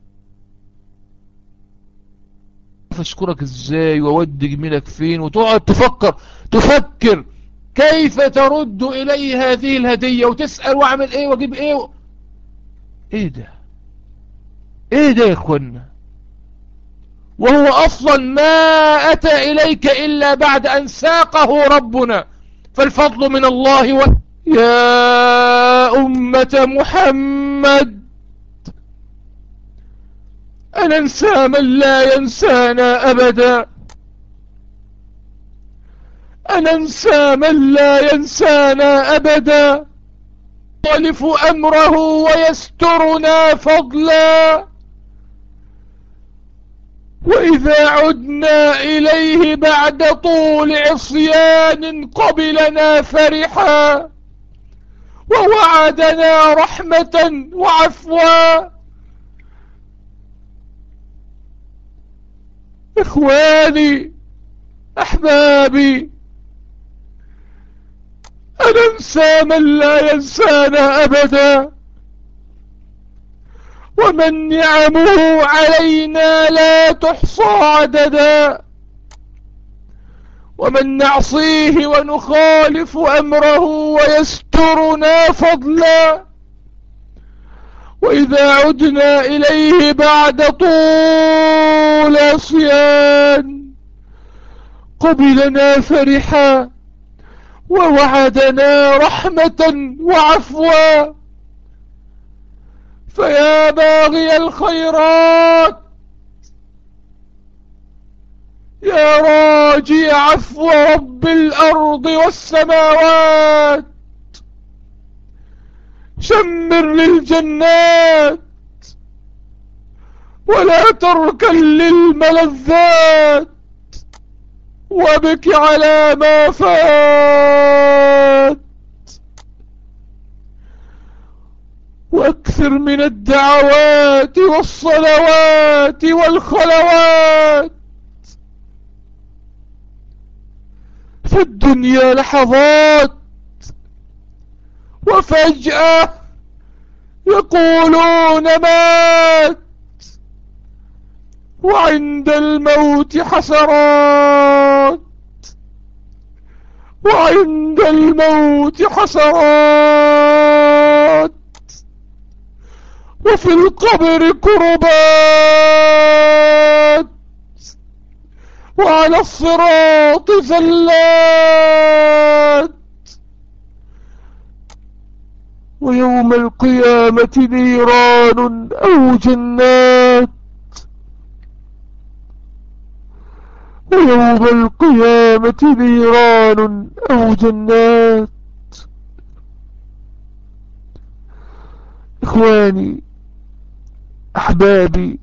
اشكرك ازاي واودي جميلك فين، وتقعد تفكر كيف ترد الي هذه الهدية، وتسأل واعمل ايه واجيب ايه ايه ده؟ ايه ده يا اخوانا؟ وهو اصلا ما اتى اليك الا بعد ان ساقه ربنا، فالفضل من الله يا أمة محمد، أننسى من لا ينسانا أبدا، أننسى من لا ينسانا أبدا، يخالف أمره ويسترنا فضلا، وإذا عدنا إليه بعد طول عصيان قبلنا فرحا، ووعدنا رحمة وعفوا. إخواني أحبابي، أننسى من لا ينسانا أبدا، ومن نعمه علينا لا تحصى عددا، ومن نعصيه ونخالف أمره ويسترنا فضلا، وإذا عدنا إليه بعد طول عصيان قبلنا فرحا، ووعدنا رحمة وعفوا. فيا باغي الخيرات، يا راجي عفو رب الأرض والسماوات، شمر للجنات ولا تركن للملذات، وابك على ما فات، واكثر من الدعوات والصلوات والخلوات، فالدنيا لحظات وفجأة يقولون مات، وعند الموت حسرات، وعند الموت حسرات، وفي القبر كربات، وعلى الصراط زلات، ويوم القيامة نيران أو جنات، ويوم القيامة نيران أو جنات. إخواني أحبابي،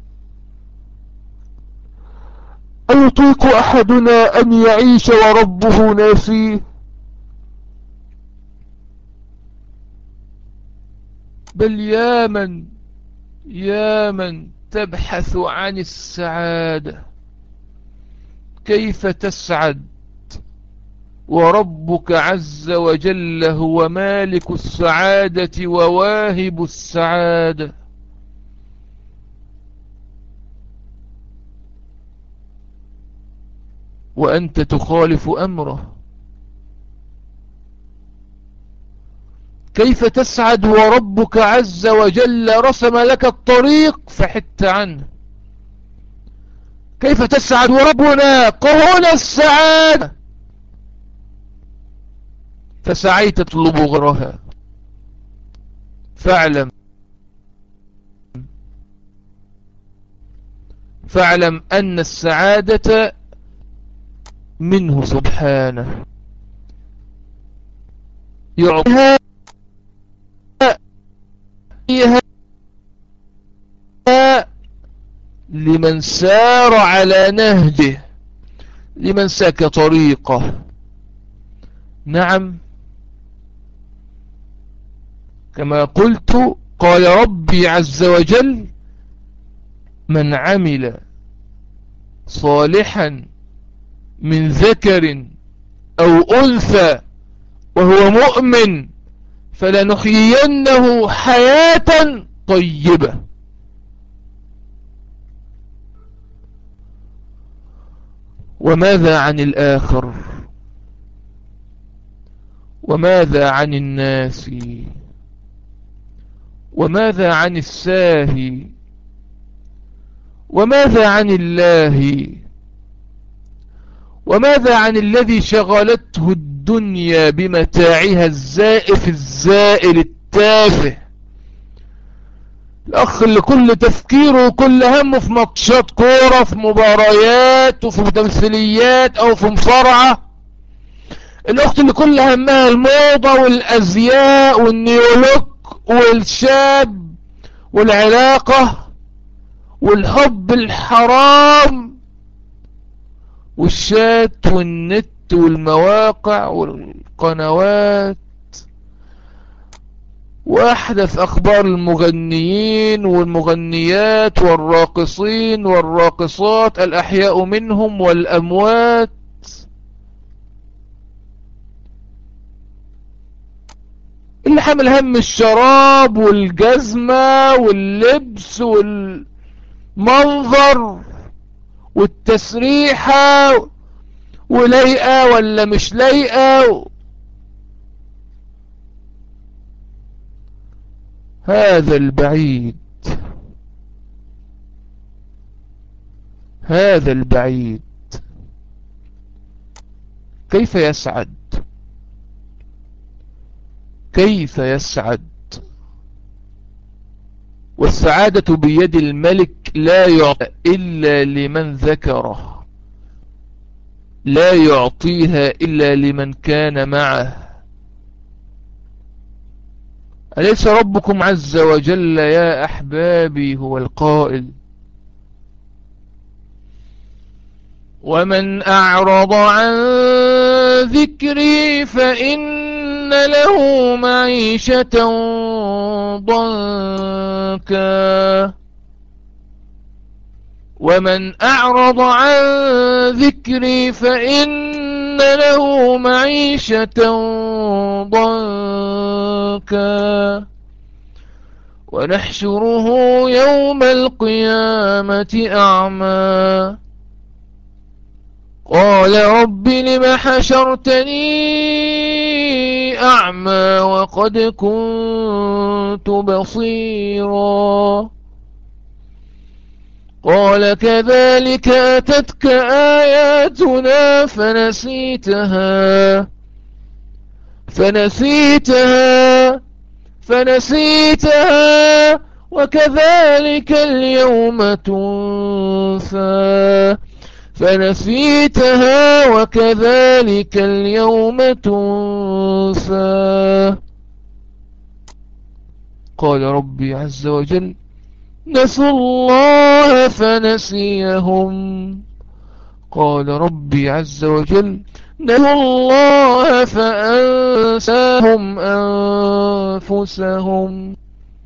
أيطيق أحدنا أن يعيش وربه ناسيه؟ بل يا من تبحث عن السعادة، كيف تسعد وربك عز وجل هو مالك السعادة وواهب السعادة؟ وأنت تخالف أمره. كيف تسعد وربك عز وجل رسم لك الطريق فحدت عنه؟ كيف تسعد وربنا قهنا السعادة فسعيت تطلب غيرها؟ فاعلم أن السعادة منه سبحانه، يعطيها لمن سار على نهجه، لمن سلك طريقه. نعم، كما قلت قال ربي عز وجل: من عمل صالحا من ذكر أو أنثى وهو مؤمن فلنحيينه حياة طيبة. وماذا عن الآخر؟ وماذا عن الناس؟ وماذا عن الساهي؟ وماذا عن الله؟ وماذا عن الذي شغلته الدنيا بمتاعها الزائف الزائل التافه؟ الأخ اللي كل تفكيره وكل همه في ماتشات كورة، في مباريات وفي تمثيليات أو في مصارعة. الأخت اللي كل همها الموضة والأزياء والنيولوك والشاب والعلاقة والحب الحرام والشات والنت والمواقع والقنوات وأحدث أخبار المغنيين والمغنيات والراقصين والراقصات الأحياء منهم والأموات. اللي حمل هم الشراب والجزمة واللبس والمنظر والتسريحة ولايقة ولا مش لايقة. هذا البعيد، هذا البعيد كيف يسعد؟ كيف يسعد؟ والسعادة بيد الملك لا يعطى إلا لمن ذكره، لا يعطيها إلا لمن كان معه. أليس ربكم عز وجل يا أحبابي هو القائل: ومن أعرض عن ذكري فإن له معيشة ضنكا. ومن أعرض عن ذكري فإن له معيشة ضنكا ونحشره يوم القيامة أعمى قال رب لم حشرتني أعمى وقد كنت بصيرا قال كذلك أتتك آياتنا فنسيتها وكذلك اليوم تنسى قال ربي عز وجل نسوا الله فنسيهم قال ربي عز وجل نسوا الله فأنساهم أنفسهم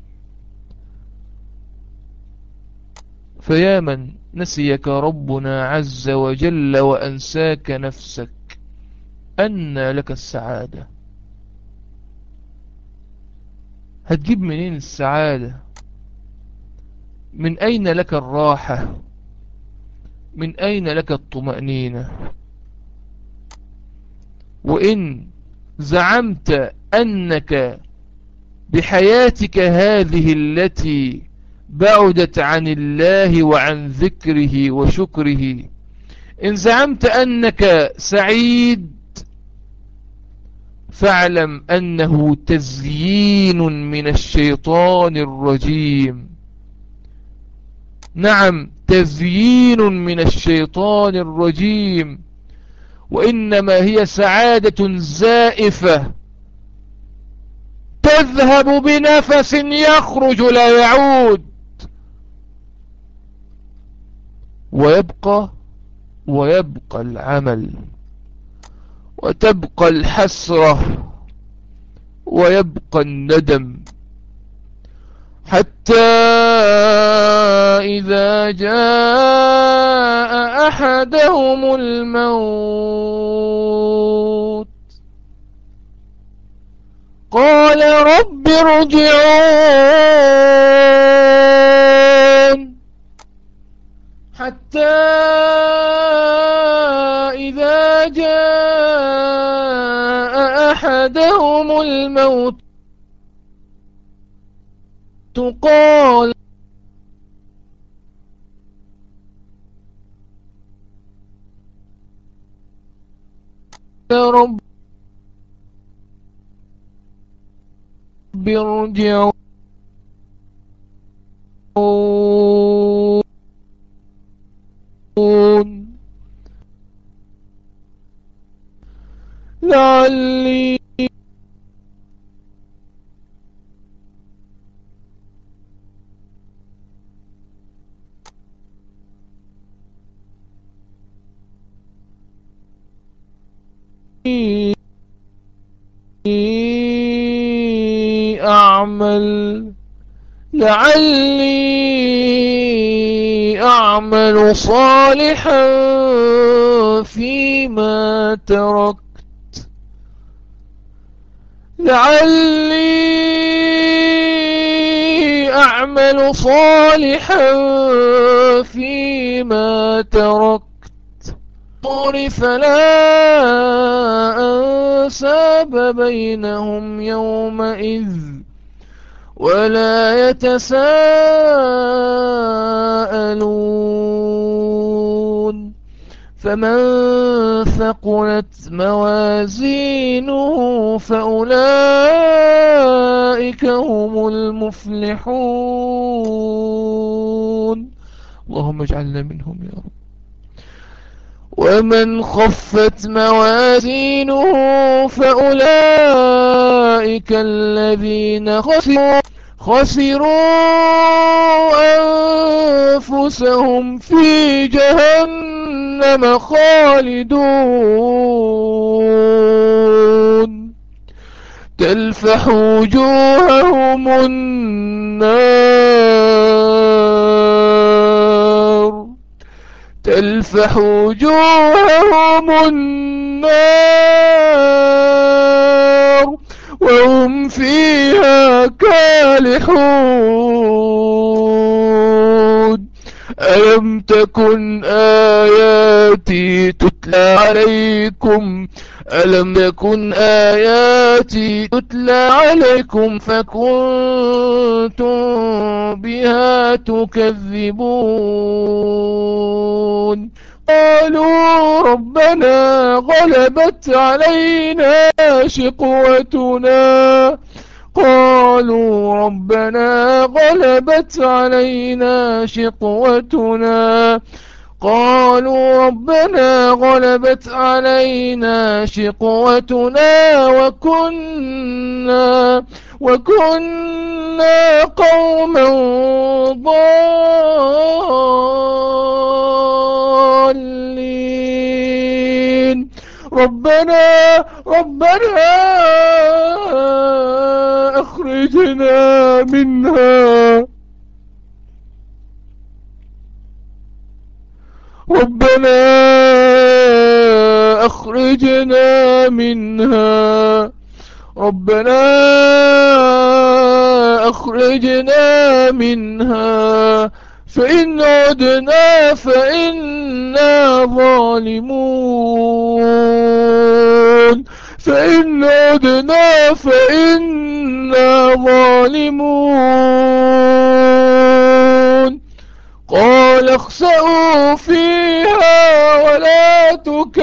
فيا من نسيك ربنا عز وجل وأنساك نفسك أنى لك السعادة؟ هتجيب منين السعادة؟ من أين لك الراحة؟ من أين لك الطمأنينة؟ وإن زعمت أنك بحياتك هذه التي بعدت عن الله وعن ذكره وشكره، إن زعمت أنك سعيد فاعلم أنه تزيين من الشيطان الرجيم. نعم، تزيين من الشيطان الرجيم، وإنما هي سعادة زائفة تذهب بنفس يخرج لا يعود، ويبقى العمل، وتبقى الحسرة، ويبقى الندم، حتى إذا جاء أحدهم الموت قال رب ارجعون، حتى إذا جاء أحدهم الموت قال رب ارجعون لعلي أعمل صالحا فيما تركت، لعلي أعمل صالحا فيما تركت فلا أنساب بينهم يومئذ ولا يتساءلون فمن ثقلت موازينه فأولئك هم المفلحون. اللهم اجعلنا منهم يا رب. ومن خفت موازينه فأولئك الذين خسروا أنفسهم في جهنم خالدون تلفح وجوههم النار تلفح وجوههم النار وهم فيها كالحون. ألم تكن آياتي تتلى عليكم ألم تكن آياتي تتلى عليكم فكنتم بها تكذبون. قالوا ربنا غلبت علينا شقوتنا قالوا ربنا غلبت علينا شقوتنا قالوا ربنا غلبت علينا شقوتنا وكنا قوما ضالين. ربنا أخرجنا منها ربنا أخرجنا منها ربنا أخرجنا منها فإن عدنا فإنا ظالمون فإن عدنا فإنا ظالمون. قال اخسئوا فيها ولا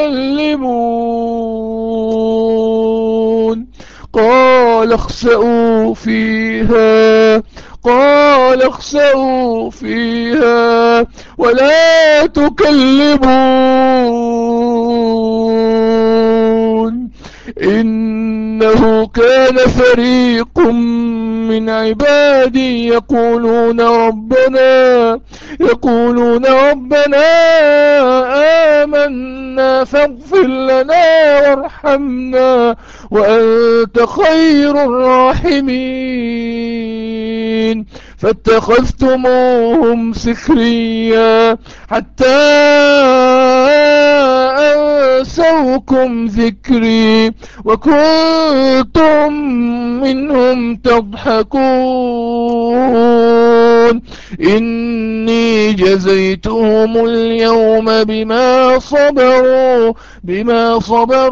تكلمون قال اخسئوا فيها ولا تكلمون. إنه كان فريق من عبادي يقولون ربنا آمنا فاغفر لنا وارحمنا وأنت خير الراحمين. فاتخذتموهم سخريا حتى أنسوكم ذكري وكنتم منهم تضحكون. إني جزيتهم اليوم بما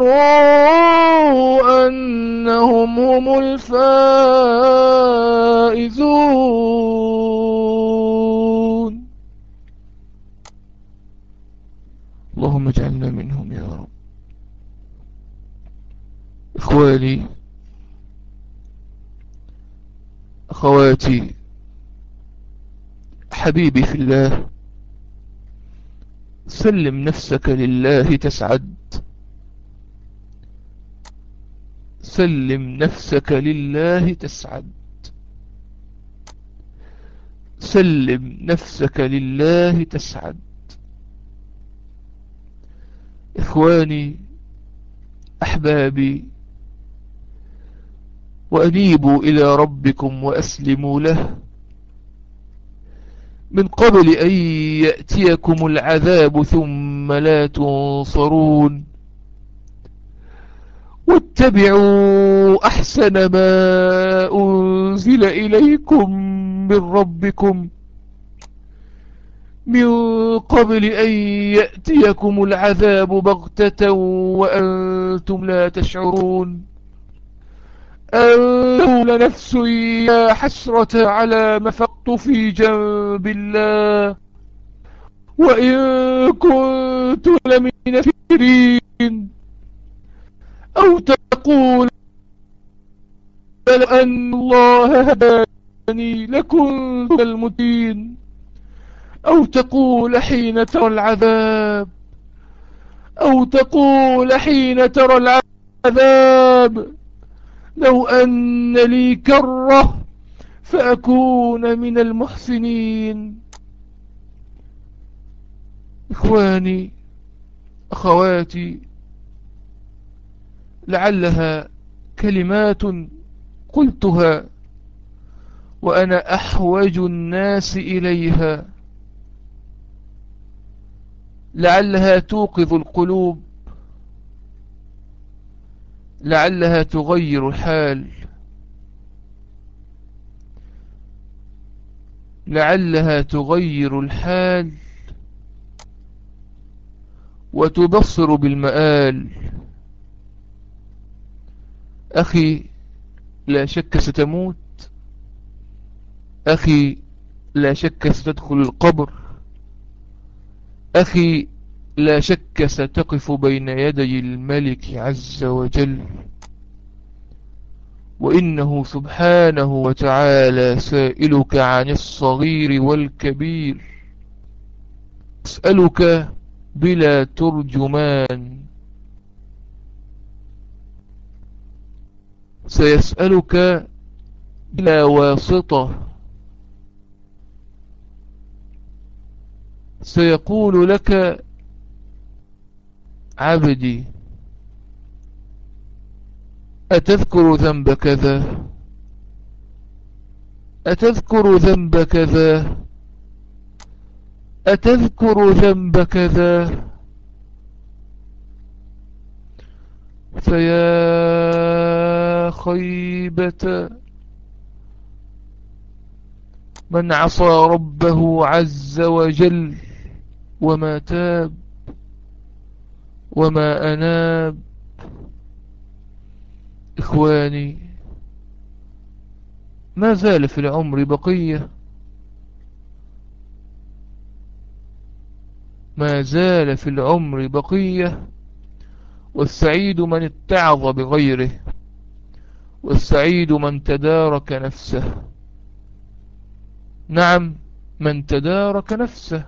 صبروا أنهم هم الفائزون. اللهم اجعلنا منهم يا رب. إخواني أخواتي حبيبي في الله، سلم نفسك لله تسعد. سلم نفسك لله تسعد. سلم نفسك لله تسعد. إخواني أحبابي، وأنيبوا إلى ربكم وأسلموا له من قبل أن يأتيكم العذاب ثم لا تنصرون. واتبعوا أحسن ما أنزل إليكم من ربكم من قبل أن يأتيكم العذاب بغتة وأنتم لا تشعرون. أن تقول نفس يا حسرة على ما فقدت في جنب الله وإن كنت لمن الكافرين. أو تقول بل أن الله هداني لكنت من المتقين. أو تقول حين ترى العذاب لو أن لي كرة فأكون من المحسنين. إخواني أخواتي، لعلها كلمات قلتها وأنا أحوج الناس إليها، لعلها توقظ القلوب، لعلها تغير الحال. لعلها تغير الحال وتبصر بالمآل. أخي لا شك ستموت، أخي لا شك ستدخل القبر، أخي لا شك ستقف بين يدي الملك عز وجل، وإنه سبحانه وتعالى سائلك عن الصغير والكبير، يسألك بلا ترجمان، سيسألك بلا واسطة، سيقول لك عبدي أتذكر ذنب كذا، أتذكر ذنب كذا، أتذكر ذنب كذا. فيا خيبة من عصى ربه عز وجل وما تاب وما أناب. إخواني، ما زال في العمر بقية، ما زال في العمر بقية، والسعيد من اتعظ بغيره، والسعيد من تدارك نفسه. نعم، من تدارك نفسه.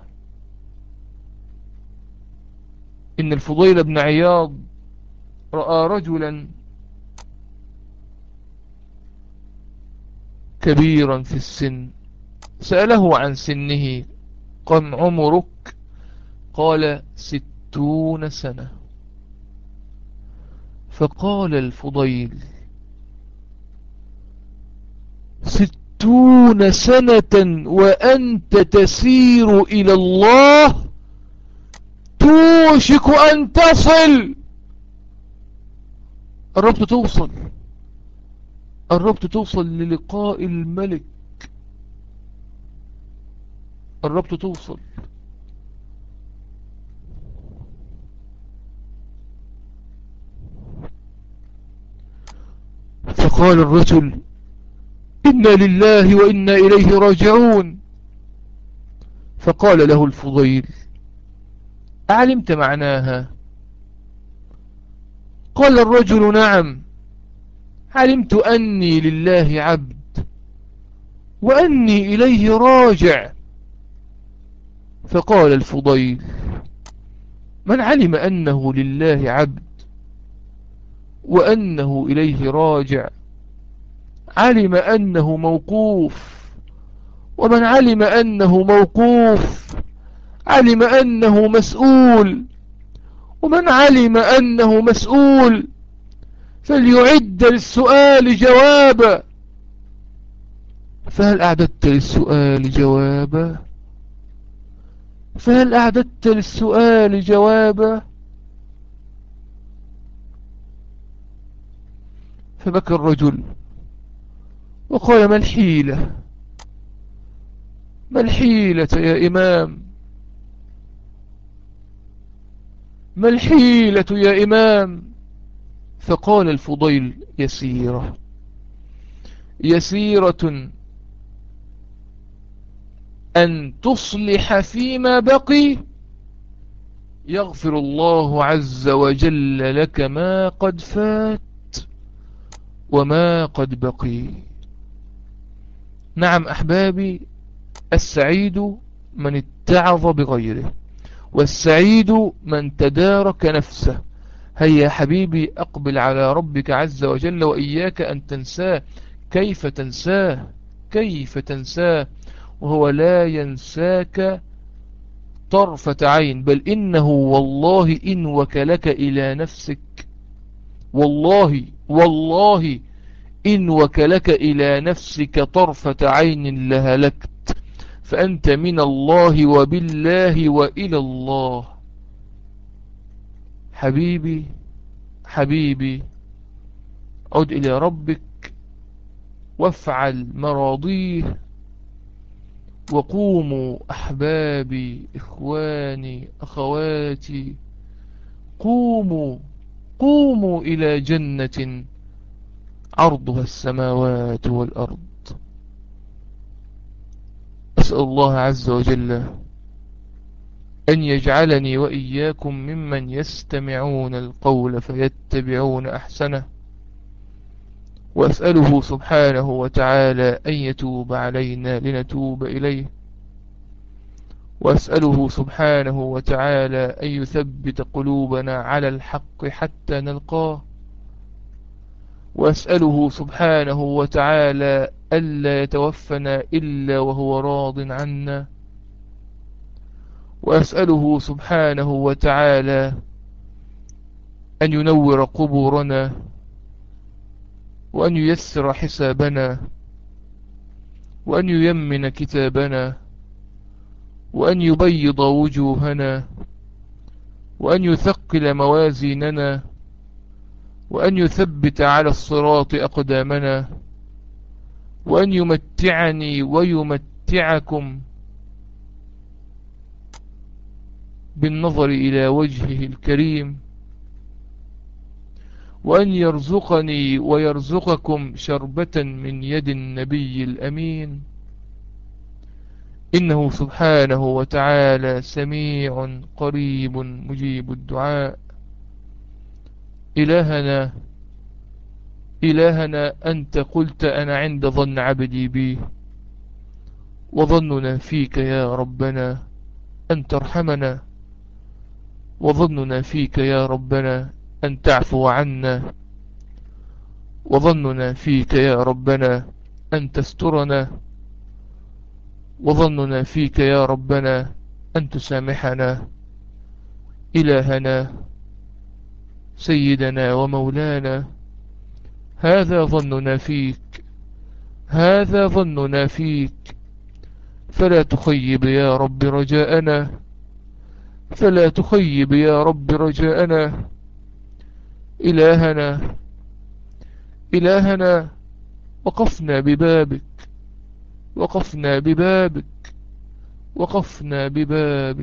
إن الفضيل بن عياض رأى رجلا كبيرا في السن، سأله عن سنه: كم عمرك؟ قال: 60 سنة. فقال الفضيل: 60 سنة وأنت تسير إلى الله؟ توشك أن تصل. قربت توصل، قربت توصل للقاء الملك، قربت توصل. فقال الرجل: إنا لله وإنا إليه راجعون. فقال له الفضيل: أعلمت معناها؟ قال الرجل: نعم، علمت أني لله عبد وأني إليه راجع. فقال الفضيل: من علم أنه لله عبد وأنه إليه راجع علم أنه موقوف، ومن علم أنه موقوف علم أنه مسؤول، ومن علم أنه مسؤول فليعد للسؤال جوابا. فهل أعددت للسؤال جوابا؟ فهل أعددت للسؤال جوابا؟ فبكى الرجل وقال: ما الحيلة، ما الحيلة يا إمام، ما الحيلة يا إمام؟ فقال الفضيل: يسيرة، يسيرة أن تصلح فيما بقي يغفر الله عز وجل لك ما قد فات وما قد بقي. نعم أحبابي، السعيد من اتعظ بغيره، والسعيد من تدارك نفسه. هيا حبيبي، أقبل على ربك عز وجل، وإياك أن تنساه. كيف تنساه؟ كيف تنساه وهو لا ينساك طرفة عين؟ بل إنه والله إن وكلك إلى نفسك، والله والله إن وكلك إلى نفسك طرفة عين لهلكت. فأنت من الله وبالله وإلى الله. حبيبي حبيبي، عد إلى ربك وافعل مراضيه، وقوموا أحبابي إخواني أخواتي، قوموا قوموا إلى جنة عرضها السماوات والأرض. أسأل الله عز وجل أن يجعلني وإياكم ممن يستمعون القول فيتبعون أحسنه، وأسأله سبحانه وتعالى أن يتوب علينا لنتوب إليه، وأسأله سبحانه وتعالى أن يثبت قلوبنا على الحق حتى نلقاه، وأسأله سبحانه وتعالى ألا يتوفنا إلا وهو راض عنا، وأسأله سبحانه وتعالى أن ينور قبورنا، وأن ييسر حسابنا، وأن ييمن كتابنا، وأن يبيض وجوهنا، وأن يثقل موازيننا، وأن يثبت على الصراط أقدامنا، وأن يمتعني ويمتعكم بالنظر إلى وجهه الكريم، وأن يرزقني ويرزقكم شربة من يد النبي الأمين، إنه سبحانه وتعالى سميع قريب مجيب الدعاء. إلهنا أنت قلت أنا عند ظن عبدي بي، وظننا فيك يا ربنا أن ترحمنا، وظننا فيك يا ربنا أن تعفو عنا، وظننا فيك يا ربنا أن تسترنا، وظننا فيك يا ربنا أن تسامحنا. إلهنا سيدنا ومولانا، هذا ظننا فيك، هذا ظننا فيك، فلا تخيب يا رب رجاءنا، فلا تخيب يا رب رجاءنا. إلهنا وقفنا ببابك، وقفنا ببابك، وقفنا ببابك،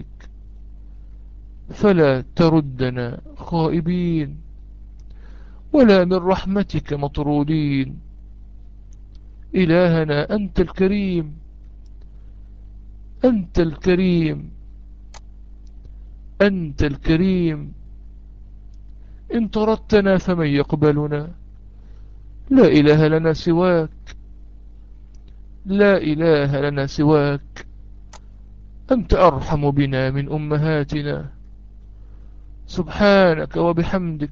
فلا تردنا خائبين، ولا من رحمتك مطرودين. إلهنا أنت الكريم، أنت الكريم، أنت الكريم، إن طردتنا فمن يقبلنا؟ لا إله لنا سواك، لا إله لنا سواك، أنت أرحم بنا من أمهاتنا، سبحانك وبحمدك،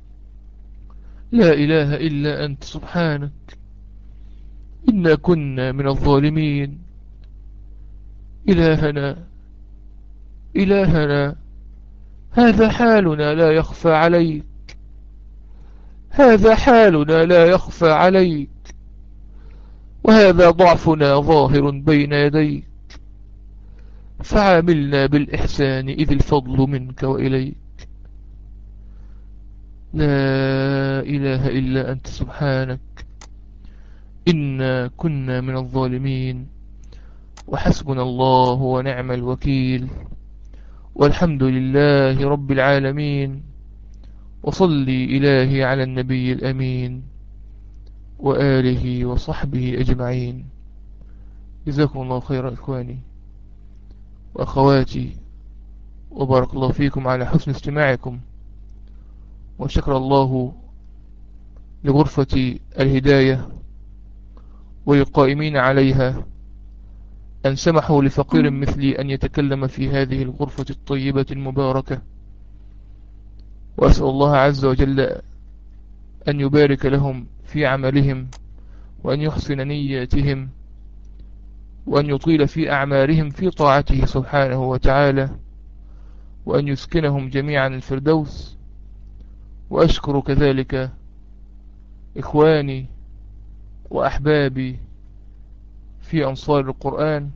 لا إله إلا أنت سبحانك، إنا كنا من الظالمين. إلهنا هذا حالنا لا يخفى عليك، هذا حالنا لا يخفى عليك، وهذا ضعفنا ظاهر بين يديك، فعاملنا بالإحسان إذ الفضل منك وإليك. لا إله إلا أنت سبحانك، إنا كنا من الظالمين، وحسبنا الله ونعم الوكيل، والحمد لله رب العالمين. وصلي إلهي على النبي الأمين وآله وصحبه أجمعين. جزاكم الله خيرا إخواني وأخواتي، وبارك الله فيكم على حسن استماعكم، وشكر الله لغرفة الهداية والقائمين عليها أن سمحوا لفقير مثلي أن يتكلم في هذه الغرفة الطيبة المباركة، وأسأل الله عز وجل أن يبارك لهم في عملهم، وأن يحسن نياتهم، وأن يطيل في أعمارهم في طاعته سبحانه وتعالى، وأن يسكنهم جميعا الفردوس. وأشكر كذلك إخواني وأحبابي في أنصار القرآن،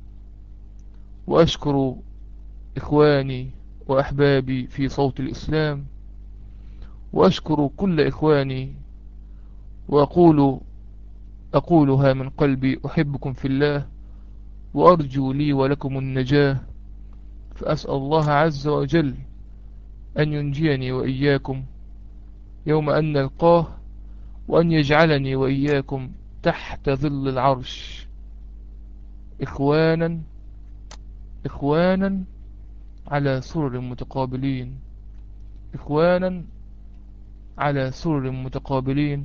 وأشكر إخواني وأحبابي في صوت الإسلام، وأشكر كل إخواني، وأقولها من قلبي: أحبكم في الله، وأرجو لي ولكم النجاة، فأسأل الله عز وجل أن ينجيني وإياكم يوم أن نلقاه، وأن يجعلني وإياكم تحت ظل العرش إخوانا إخوانا على سرر متقابلين، إخوانا على سرر متقابلين.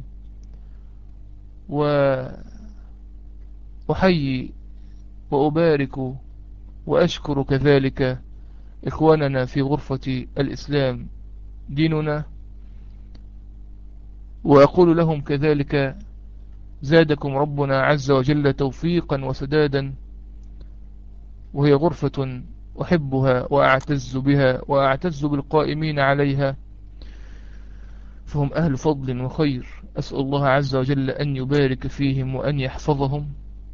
وأحيي وأبارك وأشكر كذلك إخواننا في غرفة الإسلام ديننا، وأقول لهم كذلك زادكم ربنا عز وجل توفيقا وسدادا. وهي غرفة أحبها وأعتز بها وأعتز بالقائمين عليها، فهم أهل فضل وخير. أسأل الله عز وجل أن يبارك فيهم وأن يحفظهم.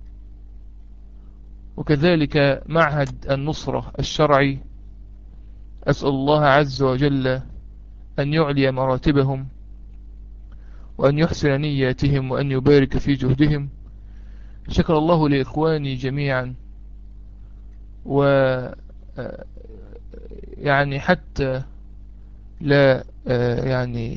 وكذلك معهد النصرة الشرعي، أسأل الله عز وجل أن يعلي مراتبهم وأن يحسن نياتهم وأن يبارك في جهدهم. شكر الله لإخواني جميعا، يعني حتى لا يعني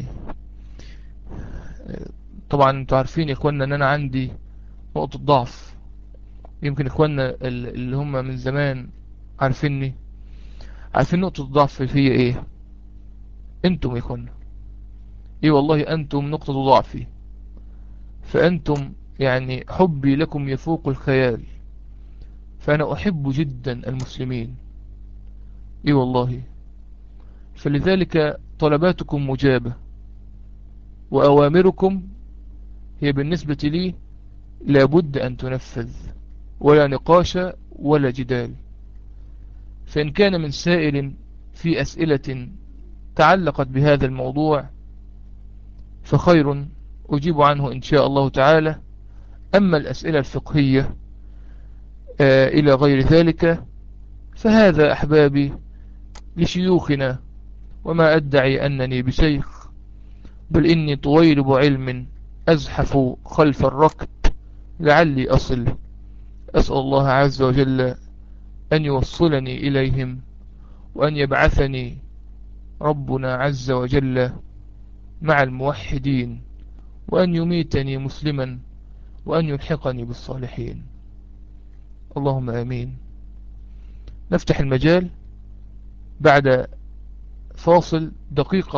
طبعا انتوا عارفين يا إخواننا أن أنا عندي نقطة ضعف. يمكن إخواننا اللي هم من زمان عارفين نقطة ضعف فيا إيه. أنتم يا إخواننا، إيه والله أنتم نقطة ضعفي. فأنتم يعني حبي لكم يفوق الخيال، فأنا أحب جدا المسلمين، إيه والله. فلذلك طلباتكم مجابة، وأوامركم هي بالنسبة لي لابد أن تنفذ، ولا نقاش ولا جدال. فإن كان من سائل في أسئلة تعلقت بهذا الموضوع فخير، أجيب عنه إن شاء الله تعالى. أما الأسئلة الفقهية إلى غير ذلك فهذا أحبابي لشيوخنا، وما أدعي أنني بشيخ، بل إني طويلب علم أزحف خلف الركب لعلي أصل. أسأل الله عز وجل أن يوصلني إليهم، وأن يبعثني ربنا عز وجل مع الموحدين، وأن يميتني مسلما، وأن يلحقني بالصالحين. اللهم آمين. نفتح المجال بعد فاصل دقيقة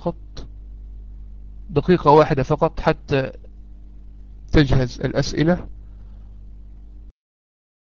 واحدة فقط حتى تجهز الأسئلة.